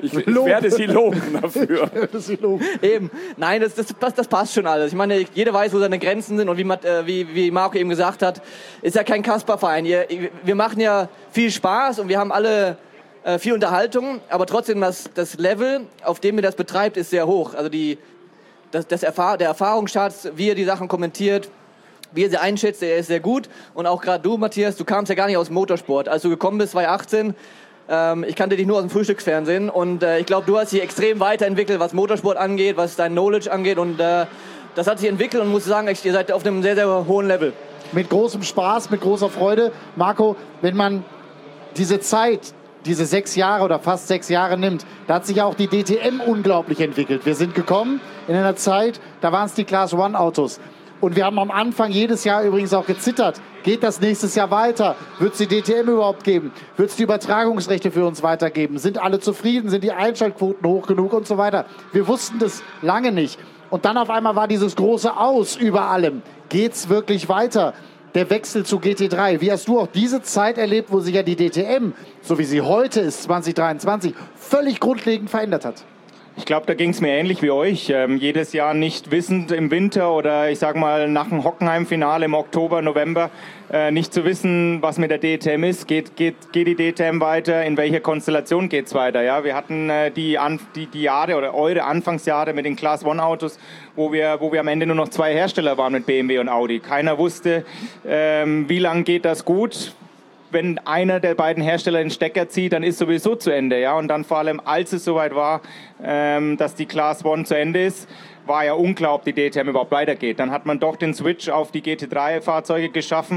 Ich, ich werde Sie loben dafür. Sie loben. Eben, nein, das, das, das, das passt schon alles. Ich meine, jeder weiß, wo seine Grenzen sind und wie, äh, wie, wie Marco eben gesagt hat, ist ja kein Kasper-Verein. Wir machen ja viel Spaß und wir haben alle äh, viel Unterhaltung, aber trotzdem das, das Level, auf dem ihr das betreibt, ist sehr hoch. Also die, das, das Erfahr- der Erfahrungsschatz, wie ihr die Sachen kommentiert, wie ihr sie einschätzt, der ist sehr gut. Und auch gerade du, Matthias, du kamst ja gar nicht aus dem Motorsport. Als du gekommen bist, zwanzig achtzehn, ähm, ich kannte dich nur aus dem Frühstücksfernsehen. Und äh, ich glaube, du hast dich extrem weiterentwickelt, was Motorsport angeht, was dein Knowledge angeht. Und äh, das hat sich entwickelt und muss sagen, ihr seid auf einem sehr, sehr hohen Level. Mit großem Spaß, mit großer Freude. Marco, wenn man diese Zeit, diese sechs Jahre oder fast sechs Jahre nimmt, da hat sich ja auch die D T M unglaublich entwickelt. Wir sind gekommen in einer Zeit, da waren es die Class-One-Autos. Und wir haben am Anfang jedes Jahr übrigens auch gezittert. Geht das nächstes Jahr weiter? Wird es die D T M überhaupt geben? Wird es die Übertragungsrechte für uns weitergeben? Sind alle zufrieden? Sind die Einschaltquoten hoch genug und so weiter? Wir wussten das lange nicht. Und dann auf einmal war dieses große Aus über allem. Geht's wirklich weiter? Der Wechsel zu G T drei. Wie hast du auch diese Zeit erlebt, wo sich ja die D T M, so wie sie heute ist, zwanzig dreiundzwanzig, völlig grundlegend verändert hat? Ich glaube, da ging es mir ähnlich wie euch. Ähm, jedes Jahr nicht wissend im Winter oder ich sag mal nach dem Hockenheim-Finale im Oktober, November äh, nicht zu wissen, was mit der D T M ist. Geht, geht, geht die D T M weiter? In welcher Konstellation geht's weiter? Ja, wir hatten äh, die, An die, die Jahre oder eure Anfangsjahre mit den Class-One-Autos, wo wir, wo wir am Ende nur noch zwei Hersteller waren mit B M W und Audi. Keiner wusste, ähm, wie lange geht das gut. Wenn einer der beiden Hersteller den Stecker zieht, dann ist sowieso zu Ende. Ja? Und dann vor allem, als es soweit war, ähm, dass die Class One zu Ende ist, war ja unglaublich, die D T M überhaupt weitergeht. Dann hat man doch den Switch auf die G T drei Fahrzeuge geschaffen.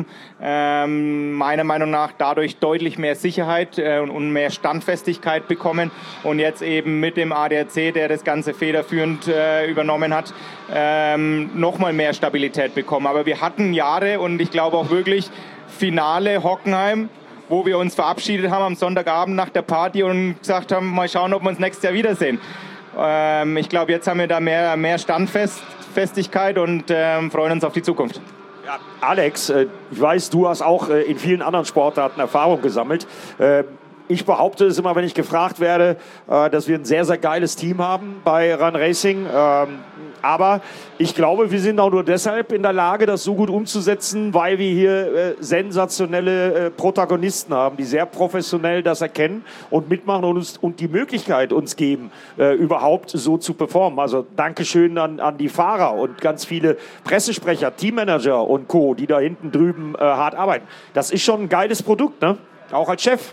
Ähm, meiner Meinung nach dadurch deutlich mehr Sicherheit äh, und mehr Standfestigkeit bekommen. Und jetzt eben mit dem A D A C, der das Ganze federführend äh, übernommen hat, ähm, nochmal mehr Stabilität bekommen. Aber wir hatten Jahre und ich glaube auch wirklich, Finale Hockenheim, wo wir uns verabschiedet haben am Sonntagabend nach der Party und gesagt haben, mal schauen, ob wir uns nächstes Jahr wiedersehen. Ähm, ich glaube, jetzt haben wir da mehr, mehr Standfestigkeit und ähm, freuen uns auf die Zukunft. Ja, Alex, äh, ich weiß, du hast auch äh, in vielen anderen Sportarten Erfahrung gesammelt. Äh, Ich behaupte es immer, wenn ich gefragt werde, äh, dass wir ein sehr, sehr geiles Team haben bei Run Racing. Ähm, aber ich glaube, wir sind auch nur deshalb in der Lage, das so gut umzusetzen, weil wir hier äh, sensationelle äh, Protagonisten haben, die sehr professionell das erkennen und mitmachen und uns und die Möglichkeit uns geben, äh, überhaupt so zu performen. Also Dankeschön an, an die Fahrer und ganz viele Pressesprecher, Teammanager und Co., die da hinten drüben äh, hart arbeiten. Das ist schon ein geiles Produkt, ne? Auch als Chef.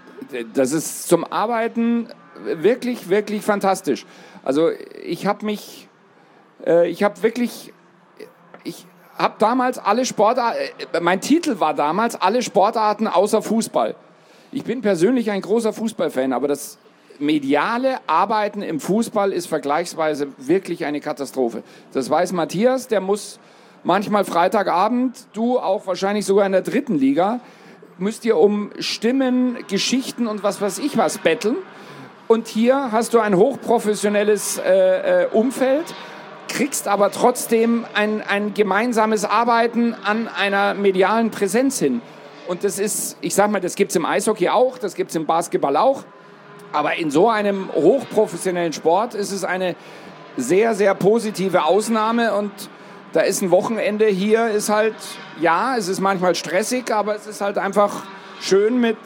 Das ist zum Arbeiten wirklich, wirklich fantastisch. Also ich habe mich, äh, ich habe wirklich, ich habe damals alle Sportarten, äh, mein Titel war damals alle Sportarten außer Fußball. Ich bin persönlich ein großer Fußballfan, aber das mediale Arbeiten im Fußball ist vergleichsweise wirklich eine Katastrophe. Das weiß Matthias, der muss manchmal Freitagabend, du auch wahrscheinlich sogar in der dritten Liga, müsst ihr um Stimmen, Geschichten und was weiß ich was betteln. Und hier hast du ein hochprofessionelles äh, Umfeld, kriegst aber trotzdem ein, ein gemeinsames Arbeiten an einer medialen Präsenz hin. Und das ist, ich sag mal, das gibt's im Eishockey auch, das gibt's im Basketball auch. Aber in so einem hochprofessionellen Sport ist es eine sehr, sehr positive Ausnahme. Und da ist ein Wochenende hier, ist halt, ja, es ist manchmal stressig, aber es ist halt einfach schön mit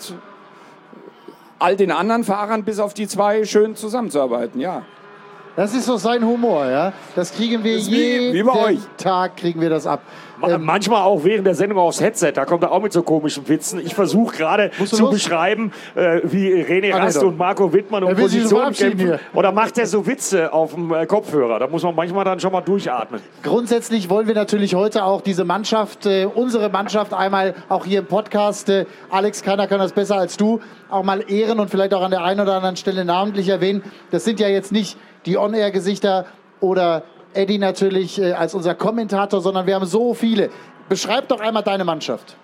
all den anderen Fahrern bis auf die zwei schön zusammenzuarbeiten, ja. Das ist so sein Humor, ja. Das kriegen wir Das ist wie- jeden wie bei euch. Tag, kriegen wir das ab. Ma- Ähm, Manchmal auch während der Sendung aufs Headset, da kommt er auch mit so komischen Witzen. Ich versuche gerade Musst du zu los? beschreiben, äh, wie René Ah, nee, Rast doch. und Marco Wittmann um Er will sich schon Position verabschieden kämpfen. hier. Oder macht er so Witze auf dem äh, Kopfhörer? Da muss man manchmal dann schon mal durchatmen. Grundsätzlich wollen wir natürlich heute auch diese Mannschaft, äh, unsere Mannschaft einmal auch hier im Podcast, äh, Alex, keiner kann das besser als du, auch mal ehren und vielleicht auch an der einen oder anderen Stelle namentlich erwähnen. Das sind ja jetzt nicht die On-Air-Gesichter oder Eddie natürlich äh, als unser Kommentator, sondern wir haben so viele. Beschreib doch einmal deine Mannschaft.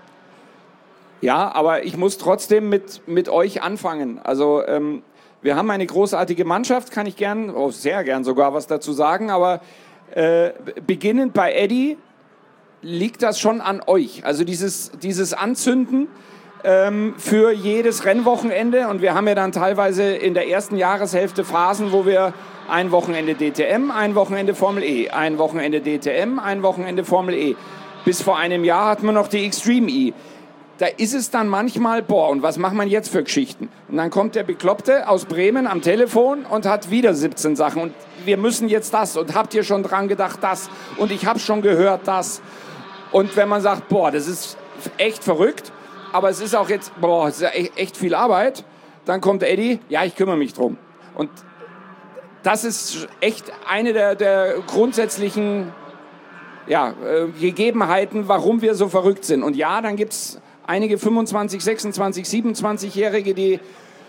Ja, aber ich muss trotzdem mit, mit euch anfangen. Also ähm, wir haben eine großartige Mannschaft, kann ich gern, oh, sehr gern sogar was dazu sagen, aber äh, beginnend bei Eddie liegt das schon an euch. Also dieses, dieses Anzünden, ähm, für jedes Rennwochenende. Und wir haben ja dann teilweise in der ersten Jahreshälfte Phasen, wo wir ein Wochenende D T M, ein Wochenende Formel E, ein Wochenende D T M, ein Wochenende Formel E. Bis vor einem Jahr hatten wir noch die Extreme E. Da ist es dann manchmal, boah, und was macht man jetzt für Geschichten? Und dann kommt der Bekloppte aus Bremen am Telefon und hat wieder siebzehn Sachen. Und wir müssen jetzt das. Und habt ihr schon dran gedacht, das? Und ich habe schon gehört, das. Und wenn man sagt, boah, das ist echt verrückt, aber es ist auch jetzt, boah, es ist echt viel Arbeit, dann kommt Eddie, ja, ich kümmere mich drum. Und das ist echt eine der, der grundsätzlichen ja, äh, Gegebenheiten, warum wir so verrückt sind. Und ja, dann gibt es einige fünfundzwanzig, sechsundzwanzig, siebenundzwanzigjährige, die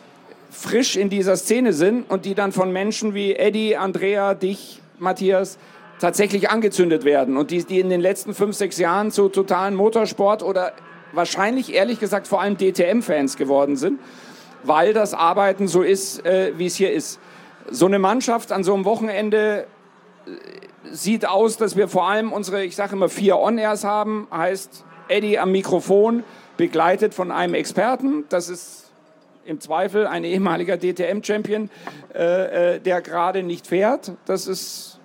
frisch in dieser Szene sind und die dann von Menschen wie Eddie, Andrea, dich, Matthias, tatsächlich angezündet werden. Und die, die in den letzten fünf, sechs Jahren zu totalen Motorsport oder wahrscheinlich, ehrlich gesagt, vor allem D T M-Fans geworden sind, weil das Arbeiten so ist, äh, wie es hier ist. So eine Mannschaft an so einem Wochenende äh, sieht aus, dass wir vor allem unsere, ich sage immer, vier On-Airs haben, heißt Eddie am Mikrofon, begleitet von einem Experten. Das ist im Zweifel ein ehemaliger D T M-Champion, äh, äh, der gerade nicht fährt. Das ist,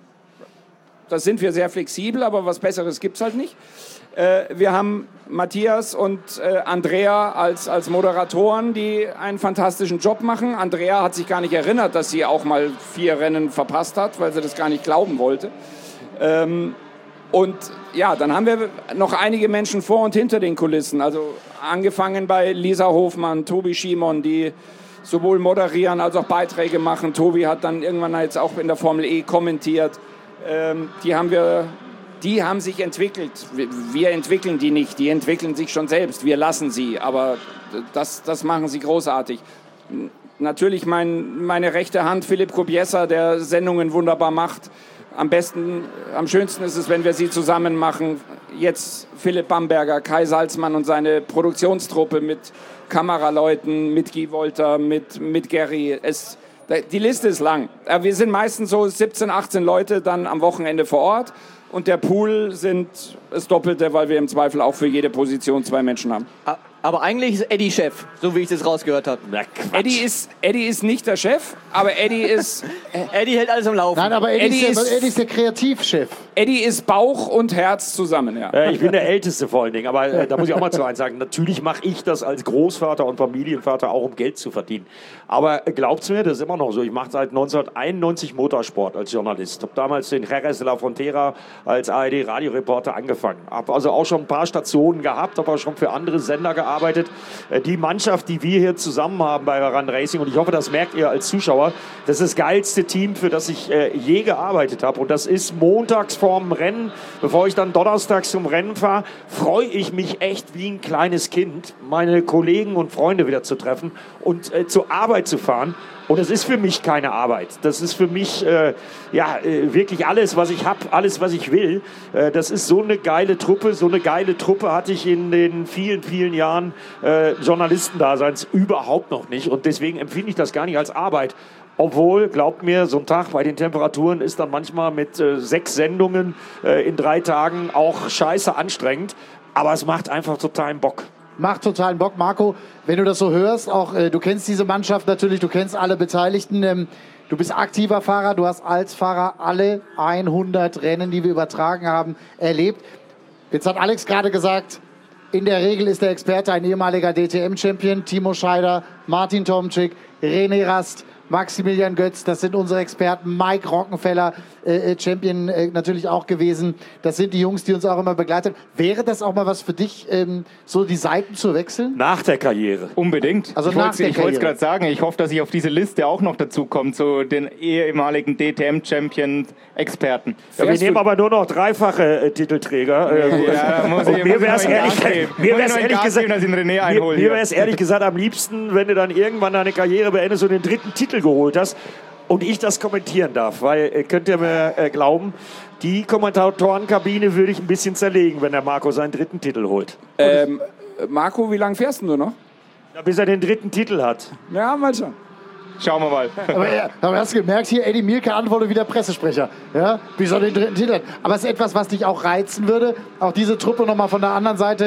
das sind wir sehr flexibel, aber was Besseres gibt es halt nicht. Äh, wir haben Matthias und äh, Andrea als, als Moderatoren, die einen fantastischen Job machen. Andrea hat sich gar nicht erinnert, dass sie auch mal vier Rennen verpasst hat, weil sie das gar nicht glauben wollte. Ähm, Und ja, dann haben wir noch einige Menschen vor und hinter den Kulissen. Also angefangen bei Lisa Hofmann, Tobi Schimon, die sowohl moderieren als auch Beiträge machen. Tobi hat dann irgendwann jetzt auch in der Formel E kommentiert. Ähm, die haben wir, die haben sich entwickelt. Wir entwickeln die nicht, die entwickeln sich schon selbst. Wir lassen sie, aber das, das machen sie großartig. Natürlich mein, meine rechte Hand, Philipp Kobiesa, der Sendungen wunderbar macht. Am besten, am schönsten ist es, wenn wir sie zusammen machen. Jetzt Philipp Bamberger, Kai Salzmann und seine Produktionstruppe mit Kameraleuten, mit Guy Wolter, mit, mit Gary. Es, die Liste ist lang. Wir sind meistens so siebzehn, achtzehn Leute dann am Wochenende vor Ort. Und der Pool sind das Doppelte, weil wir im Zweifel auch für jede Position zwei Menschen haben. Aber eigentlich ist Eddie Chef, so wie ich das rausgehört habe. Eddie ist, Eddie ist nicht der Chef, aber Eddie ist... Eddie hält alles am Laufen. Nein, aber Eddie, Eddie ist, der, ist- Eddie ist der Kreativchef. Eddie ist Bauch und Herz zusammen, ja. Äh, ich bin der Älteste vor allen Dingen, aber äh, da muss ich auch mal zu eins sagen. Natürlich mache ich das als Großvater und Familienvater auch, um Geld zu verdienen. Aber äh, glaubt's mir, das ist immer noch so. Ich mache seit neunzehnhunderteinundneunzig Motorsport als Journalist. Habe damals den Jerez de la Frontera als A R D-Radioreporter angefangen. Habe also auch schon ein paar Stationen gehabt, habe auch schon für andere Sender gearbeitet. Äh, die Mannschaft, die wir hier zusammen haben bei Run Racing, und ich hoffe, das merkt ihr als Zuschauer, das ist das geilste Team, für das ich äh, je gearbeitet habe. Und das ist montags vorm Rennen, bevor ich dann donnerstags zum Rennen fahre, freue ich mich echt wie ein kleines Kind, meine Kollegen und Freunde wieder zu treffen und äh, zur Arbeit zu fahren. Und es ist für mich keine Arbeit. Das ist für mich äh, ja, äh, wirklich alles, was ich habe, alles, was ich will. Äh, das ist so eine geile Truppe. So eine geile Truppe hatte ich in den vielen, vielen Jahren äh, Journalistendaseins überhaupt noch nicht. Und deswegen empfinde ich das gar nicht als Arbeit. Obwohl, glaubt mir, so ein Tag bei den Temperaturen ist dann manchmal mit äh, sechs Sendungen äh, in drei Tagen auch scheiße anstrengend. Aber es macht einfach totalen Bock. Macht totalen Bock. Marco, wenn du das so hörst, auch äh, du kennst diese Mannschaft natürlich, du kennst alle Beteiligten. Ähm, du bist aktiver Fahrer, du hast als Fahrer alle hundert Rennen, die wir übertragen haben, erlebt. Jetzt hat Alex gerade gesagt, in der Regel ist der Experte ein ehemaliger D T M-Champion, Timo Scheider, Martin Tomczyk, René Rast, Maximilian Götz, das sind unsere Experten, Mike Rockenfeller, äh, Champion äh, natürlich auch gewesen. Das sind die Jungs, die uns auch immer begleitet. Wäre das auch mal was für dich, ähm, so die Seiten zu wechseln? Nach der Karriere. Unbedingt. Also ich nach wollte der ich wollte es Karriere. gerade sagen, ich hoffe, dass ich auf diese Liste auch noch dazu komme, zu den ehemaligen D T M-Champion-Experten. Ja, wir nehmen aber nur noch dreifache äh, Titelträger. Äh, Ja, da muss und ich- mir muss ich wäre es noch einen ehrlich, Gas geben. mir Muss ich wär's noch einen ehrlich Gas gesagt, geben, dass ich den René mir, einhole mir hier. wäre es ehrlich gesagt am liebsten, wenn du dann irgendwann deine Karriere beendest und den dritten Titel geholt hast und ich das kommentieren darf, weil äh, könnt ihr mir äh, glauben, die Kommentatorenkabine würde ich ein bisschen zerlegen, wenn der Marco seinen dritten Titel holt. Ähm, Marco, wie lange fährst denn du noch? Ja, bis er den dritten Titel hat. Ja, mal schon. Schauen wir mal. Aber, ja, aber hast du gemerkt, hier Eddie Mielke antwortet wieder Pressesprecher. Ja? Wie soll den dritten Titel? Aber es ist etwas, was dich auch reizen würde. Auch diese Truppe nochmal von der anderen Seite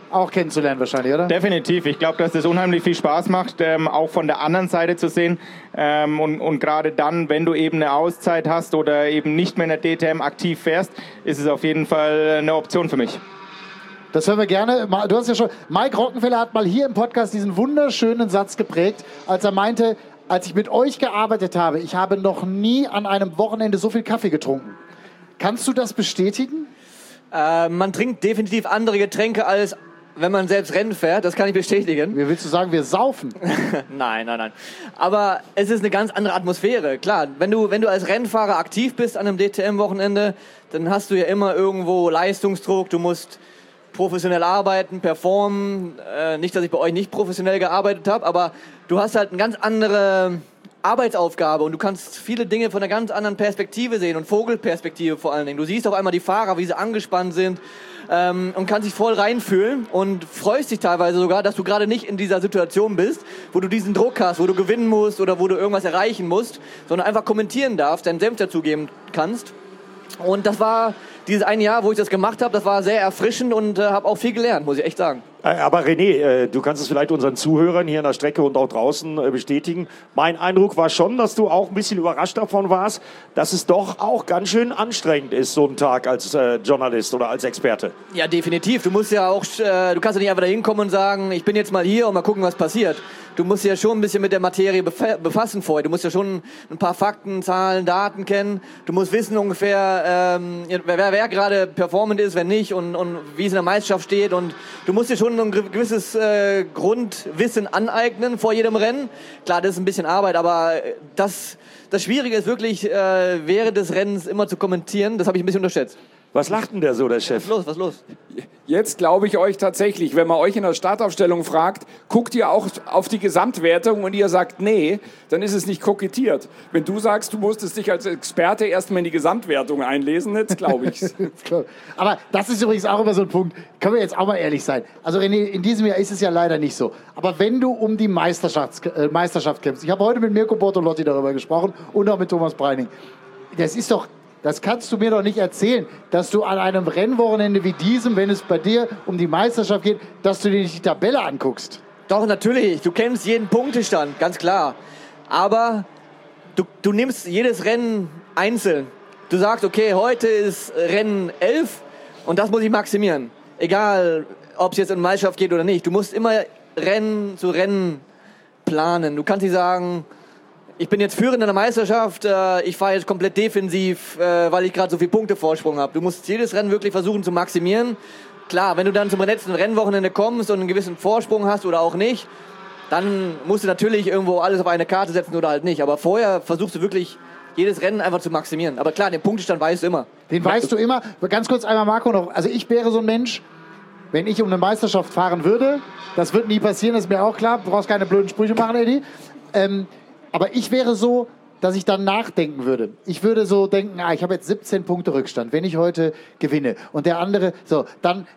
auch kennenzulernen wahrscheinlich, oder? Definitiv. Ich glaube, dass das unheimlich viel Spaß macht, ähm, auch von der anderen Seite zu sehen. Ähm, und und gerade dann, wenn du eben eine Auszeit hast oder eben nicht mehr in der D T M aktiv fährst, ist es auf jeden Fall eine Option für mich. Das hören wir gerne. Du hast ja schon, Mike Rockenfeller hat mal hier im Podcast diesen wunderschönen Satz geprägt, als er meinte, als ich mit euch gearbeitet habe, ich habe noch nie an einem Wochenende so viel Kaffee getrunken. Kannst du das bestätigen? Äh, man trinkt definitiv andere Getränke, als wenn man selbst Rennen fährt. Das kann ich bestätigen. Wie willst du sagen, wir saufen? Nein, nein, nein. Aber es ist eine ganz andere Atmosphäre. Klar, wenn du, wenn du als Rennfahrer aktiv bist an einem D T M-Wochenende, dann hast du ja immer irgendwo Leistungsdruck. Du musst professionell arbeiten, performen. Äh, nicht, dass ich bei euch nicht professionell gearbeitet habe, aber du hast halt eine ganz andere Arbeitsaufgabe und du kannst viele Dinge von einer ganz anderen Perspektive sehen und Vogelperspektive vor allen Dingen. Du siehst auf einmal die Fahrer, wie sie angespannt sind ähm, und kannst dich voll reinfühlen und freust dich teilweise sogar, dass du gerade nicht in dieser Situation bist, wo du diesen Druck hast, wo du gewinnen musst oder wo du irgendwas erreichen musst, sondern einfach kommentieren darfst, deinen Senf dazugeben kannst. Und das war dieses ein Jahr, wo ich das gemacht habe, das war sehr erfrischend und äh, habe auch viel gelernt, muss ich echt sagen. Aber René, äh, du kannst es vielleicht unseren Zuhörern hier an der Strecke und auch draußen äh, bestätigen. Mein Eindruck war schon, dass du auch ein bisschen überrascht davon warst, dass es doch auch ganz schön anstrengend ist, so ein Tag als äh, Journalist oder als Experte. Ja, definitiv. Du musst ja auch, äh, du kannst ja nicht einfach da hinkommen und sagen, ich bin jetzt mal hier und mal gucken, was passiert. Du musst ja schon ein bisschen mit der Materie befa- befassen vorher. Du musst ja schon ein paar Fakten, Zahlen, Daten kennen. Du musst wissen ungefähr, ähm, wer, wer gerade performant ist, wer nicht und, und wie es in der Meisterschaft steht. Und du musst dir schon ein gewisses äh, Grundwissen aneignen vor jedem Rennen. Klar, das ist ein bisschen Arbeit, aber das, das Schwierige ist wirklich, äh, während des Rennens immer zu kommentieren. Das habe ich ein bisschen unterschätzt. Was lacht denn der so, der Chef? Was ist los, was ist los? Jetzt glaube ich euch tatsächlich, wenn man euch in der Startaufstellung fragt, guckt ihr auch auf die Gesamtwertung und ihr sagt nee, dann ist es nicht kokettiert. Wenn du sagst, du musstest dich als Experte erstmal in die Gesamtwertung einlesen, jetzt glaube ich's. Aber das ist übrigens auch immer so ein Punkt, können wir jetzt auch mal ehrlich sein. Also René, in diesem Jahr ist es ja leider nicht so. Aber wenn du um die Meisterschaft, äh, Meisterschaft kämpfst, ich habe heute mit Mirko Bortolotti darüber gesprochen und auch mit Thomas Breining, das ist doch, das kannst du mir doch nicht erzählen, dass du an einem Rennwochenende wie diesem, wenn es bei dir um die Meisterschaft geht, dass du dir nicht die Tabelle anguckst. Doch, natürlich. Du kennst jeden Punktestand, ganz klar. Aber du, du nimmst jedes Rennen einzeln. Du sagst, okay, heute ist Rennen elf und das muss ich maximieren. Egal, ob es jetzt in die Meisterschaft geht oder nicht. Du musst immer Rennen zu Rennen planen. Du kannst nicht sagen, ich bin jetzt führend in der Meisterschaft, äh, ich fahre jetzt komplett defensiv, äh, weil ich gerade so viele Punkte Vorsprung habe. Du musst jedes Rennen wirklich versuchen zu maximieren. Klar, wenn du dann zum letzten Rennwochenende kommst und einen gewissen Vorsprung hast oder auch nicht, dann musst du natürlich irgendwo alles auf eine Karte setzen oder halt nicht. Aber vorher versuchst du wirklich jedes Rennen einfach zu maximieren. Aber klar, den Punktestand weißt du immer. Den weißt du immer. Ganz kurz einmal, Marco, noch. Also ich wäre so ein Mensch, wenn ich um eine Meisterschaft fahren würde, das wird nie passieren, das ist mir auch klar. Du brauchst keine blöden Sprüche machen, Eddie. Ähm, Aber ich wäre so, dass ich dann nachdenken würde. Ich würde so denken, ah, ich habe jetzt siebzehn Punkte Rückstand, wenn ich heute gewinne. Und der andere, so, dann,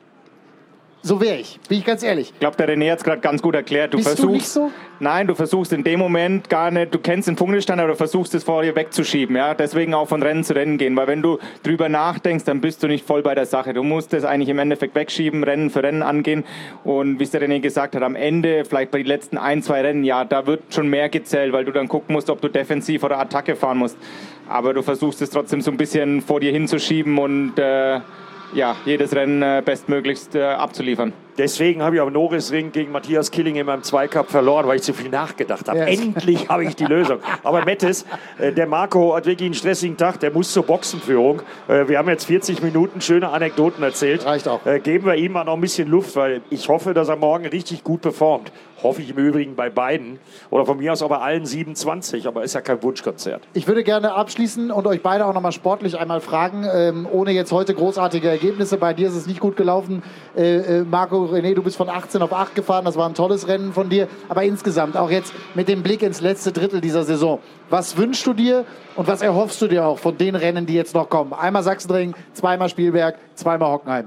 so wäre ich, bin ich ganz ehrlich. Ich glaube, der René hat es gerade ganz gut erklärt. Du Bist versuchst, du nicht so? Nein, du versuchst in dem Moment gar nicht, du kennst den Punktestand, aber du versuchst es vor dir wegzuschieben. Ja? Deswegen auch von Rennen zu Rennen gehen, weil wenn du drüber nachdenkst, dann bist du nicht voll bei der Sache. Du musst es eigentlich im Endeffekt wegschieben, Rennen für Rennen angehen. Und wie es der René gesagt hat, am Ende, vielleicht bei den letzten ein, zwei Rennen, ja, da wird schon mehr gezählt, weil du dann gucken musst, ob du defensiv oder Attacke fahren musst. Aber du versuchst es trotzdem so ein bisschen vor dir hinzuschieben und äh, ja, jedes Rennen äh, bestmöglichst äh, abzuliefern. Deswegen habe ich am Norrisring gegen Matthias Killing in meinem Zweikampf verloren, weil ich zu viel nachgedacht habe. Yes. Endlich habe ich die Lösung. Aber Mettes, äh, der Marco hat wirklich einen stressigen Tag, der muss zur Boxenführung. Äh, wir haben jetzt vierzig Minuten schöne Anekdoten erzählt. Reicht auch. Äh, geben wir ihm mal noch ein bisschen Luft, weil ich hoffe, dass er morgen richtig gut performt. Hoffe ich im Übrigen bei beiden. Oder von mir aus auch bei allen siebenundzwanzig, aber ist ja kein Wunschkonzert. Ich würde gerne abschließen und euch beide auch nochmal sportlich einmal fragen, ähm, ohne jetzt heute großartige Ergebnisse. Bei dir ist es nicht gut gelaufen. Äh, äh, Marco, René, du bist von achtzehn auf acht gefahren. Das war ein tolles Rennen von dir. Aber insgesamt, auch jetzt mit dem Blick ins letzte Drittel dieser Saison. Was wünschst du dir und was erhoffst du dir auch von den Rennen, die jetzt noch kommen? Einmal Sachsenring, zweimal Spielberg, zweimal Hockenheim.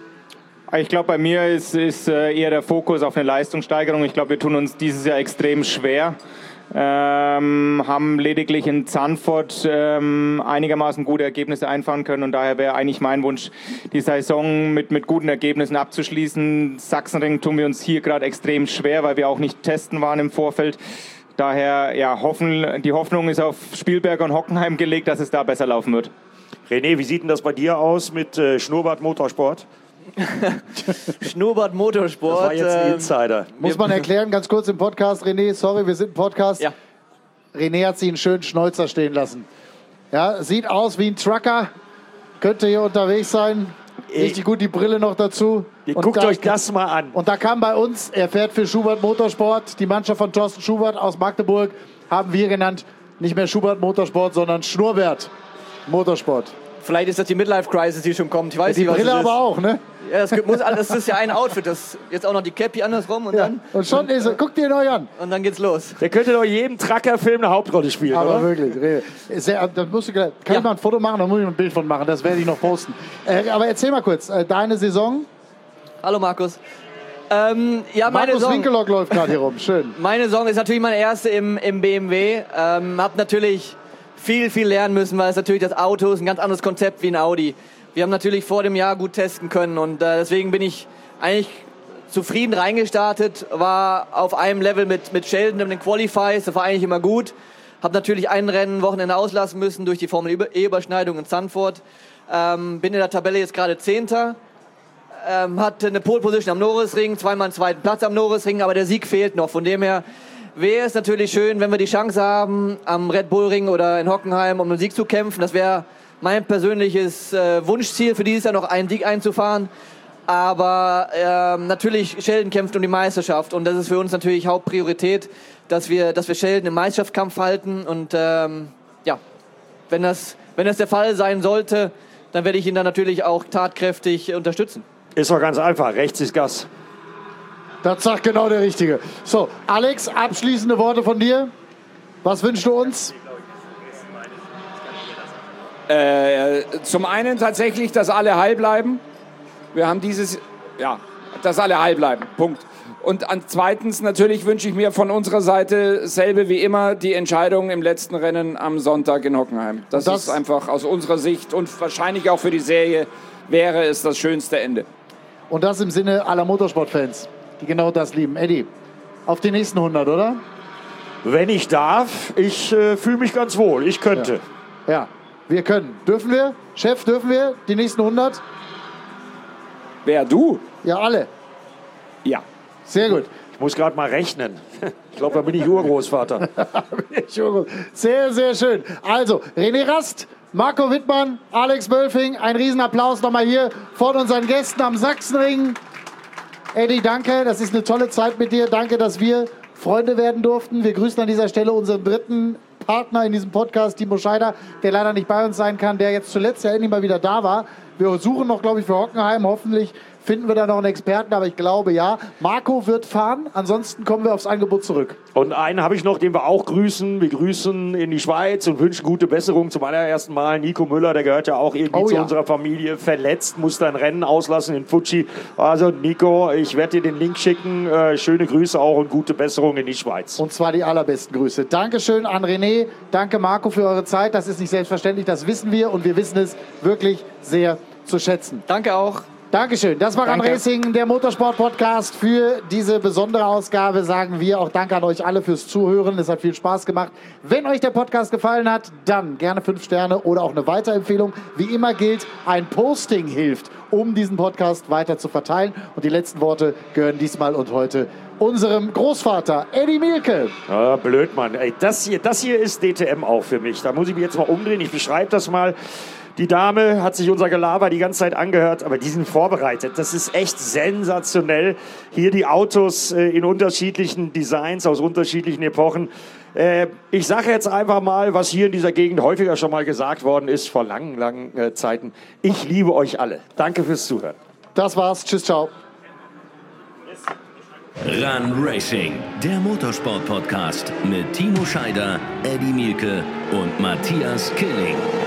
Ich glaube, bei mir ist, ist eher der Fokus auf eine Leistungssteigerung. Ich glaube, wir tun uns dieses Jahr extrem schwer. Ähm, haben lediglich in Zandvoort ähm, einigermaßen gute Ergebnisse einfahren können und daher wäre eigentlich mein Wunsch, die Saison mit, mit guten Ergebnissen abzuschließen. Sachsenring tun wir uns hier gerade extrem schwer, weil wir auch nicht testen waren im Vorfeld. Daher ja, hoffen, die Hoffnung ist auf Spielberg und Hockenheim gelegt, dass es da besser laufen wird. René, wie sieht denn das bei dir aus mit äh, Schnurrbart Motorsport? Schnurrbart Motorsport. Das war jetzt ein Insider. Muss man erklären, ganz kurz im Podcast, René, sorry, wir sind im Podcast. Ja. René hat sich einen schönen Schnäuzer stehen lassen. Ja, sieht aus wie ein Trucker, könnte hier unterwegs sein. Richtig gut, die Brille noch dazu. Ihr Und guckt da, euch das mal an. Und da kam bei uns, er fährt für Schubert Motorsport, die Mannschaft von Thorsten Schubert aus Magdeburg, haben wir genannt, nicht mehr Schubert Motorsport, sondern Schnurrbart Motorsport. Vielleicht ist das die Midlife-Crisis, die schon kommt. Ich weiß Die nicht, was Brille es ist. aber auch, ne? Ja, das, muss, das ist ja ein Outfit. Das, jetzt auch noch die Cappy andersrum und, Ja. dann, Und schon ist er, guckt ihr euch an. und dann geht's los. Der könnte doch jedem Trucker-Film eine Hauptrolle spielen, Aber oder? wirklich, René. Sehr, da musst du, kann Ja. ich mal ein Foto machen, da muss ich ein Bild von machen, das werde ich noch posten. Äh, aber erzähl mal kurz, äh, deine Saison? Hallo Markus. Ähm, ja, meine Markus Saison, Winkelock läuft gerade hier rum, schön. meine Saison ist natürlich meine erste im, im B M W. Ähm, hab natürlich viel, viel lernen müssen, weil es natürlich das Auto ist ein ganz anderes Konzept wie ein Audi. Wir haben natürlich vor dem Jahr gut testen können und äh, deswegen bin ich eigentlich zufrieden reingestartet, war auf einem Level mit, mit Sheldon in den Qualifies, das war eigentlich immer gut. Habe natürlich ein Rennen Wochenende auslassen müssen durch die Formel-E-Überschneidung in Zandvoort. Ähm, bin in der Tabelle jetzt gerade Zehnter. Ähm, hatte eine Pole-Position am Norrisring, zweimal einen zweiten Platz am Norrisring, aber der Sieg fehlt noch. Von dem her wäre es natürlich schön, wenn wir die Chance haben, am Red Bull Ring oder in Hockenheim um den Sieg zu kämpfen. Das wäre mein persönliches äh, Wunschziel für dieses Jahr, noch einen Sieg einzufahren. Aber ähm, natürlich, Sheldon kämpft um die Meisterschaft und das ist für uns natürlich Hauptpriorität, dass wir, dass wir Sheldon im Meisterschaftskampf halten. Und ähm, ja, wenn das, wenn das der Fall sein sollte, dann werde ich ihn dann natürlich auch tatkräftig unterstützen. Ist doch ganz einfach. Rechts ist Gas. Das sagt genau der Richtige. So, Alex, abschließende Worte von dir. Was wünschst du uns? Äh, zum einen tatsächlich, dass alle heil bleiben. Wir haben dieses, ja, dass alle heil bleiben. Punkt. Und an, zweitens natürlich wünsche ich mir von unserer Seite selbe wie immer die Entscheidung im letzten Rennen am Sonntag in Hockenheim. Das, das ist einfach aus unserer Sicht und wahrscheinlich auch für die Serie wäre es das schönste Ende. Und das im Sinne aller Motorsportfans, die genau das lieben. Eddie, auf die nächsten hundert, oder? Wenn ich darf, ich äh, fühle mich ganz wohl. Ich könnte. Ja. Ja, wir können. Dürfen wir? Chef, dürfen wir die nächsten hundert? Wer, du? Ja, alle. Ja. Sehr gut. Ich muss gerade mal rechnen. Ich glaube, da bin ich Urgroßvater. Sehr, sehr schön. Also, René Rast, Marco Wittmann, Alex Wölfing, ein Riesenapplaus nochmal hier von unseren Gästen am Sachsenring. Eddie, danke, das ist eine tolle Zeit mit dir. Danke, dass wir Freunde werden durften. Wir grüßen an dieser Stelle unseren dritten Partner in diesem Podcast, Timo Scheider, der leider nicht bei uns sein kann, der jetzt zuletzt ja endlich mal wieder da war. Wir suchen noch, glaube ich, für Hockenheim. Hoffentlich finden wir da noch einen Experten, aber ich glaube, ja. Marco wird fahren, ansonsten kommen wir aufs Angebot zurück. Und einen habe ich noch, den wir auch grüßen. Wir grüßen in die Schweiz und wünschen gute Besserung zum allerersten Mal. Nico Müller, der gehört ja auch irgendwie Oh, zu ja. unserer Familie, verletzt, musste ein Rennen auslassen in Fuji. Also Nico, ich werde dir den Link schicken. Äh, schöne Grüße auch und gute Besserung in die Schweiz. Und zwar die allerbesten Grüße. Dankeschön an René, danke Marco für eure Zeit. Das ist nicht selbstverständlich, das wissen wir und wir wissen es wirklich sehr zu schätzen. Danke auch. Dankeschön. Das war Run Danke. Racing, der Motorsport-Podcast. Für diese besondere Ausgabe sagen wir auch Danke an euch alle fürs Zuhören. Es hat viel Spaß gemacht. Wenn euch der Podcast gefallen hat, dann gerne fünf Sterne oder auch eine Weiterempfehlung. Wie immer gilt, ein Posting hilft, um diesen Podcast weiter zu verteilen. Und die letzten Worte gehören diesmal und heute unserem Großvater Eddie Mielke. Ah, blöd, Mann. Ey, das hier, das hier ist D T M auch für mich. Da muss ich mich jetzt mal umdrehen. Ich beschreibe das mal. Die Dame hat sich unser Gelaber die ganze Zeit angehört, aber die sind vorbereitet. Das ist echt sensationell. Hier die Autos äh, in unterschiedlichen Designs aus unterschiedlichen Epochen. Äh, ich sage jetzt einfach mal, was hier in dieser Gegend häufiger schon mal gesagt worden ist, vor langen, langen äh, Zeiten. Ich liebe euch alle. Danke fürs Zuhören. Das war's. Tschüss, ciao. Run Racing, der Motorsport-Podcast mit Timo Scheider, Eddie Mielke und Matthias Killing.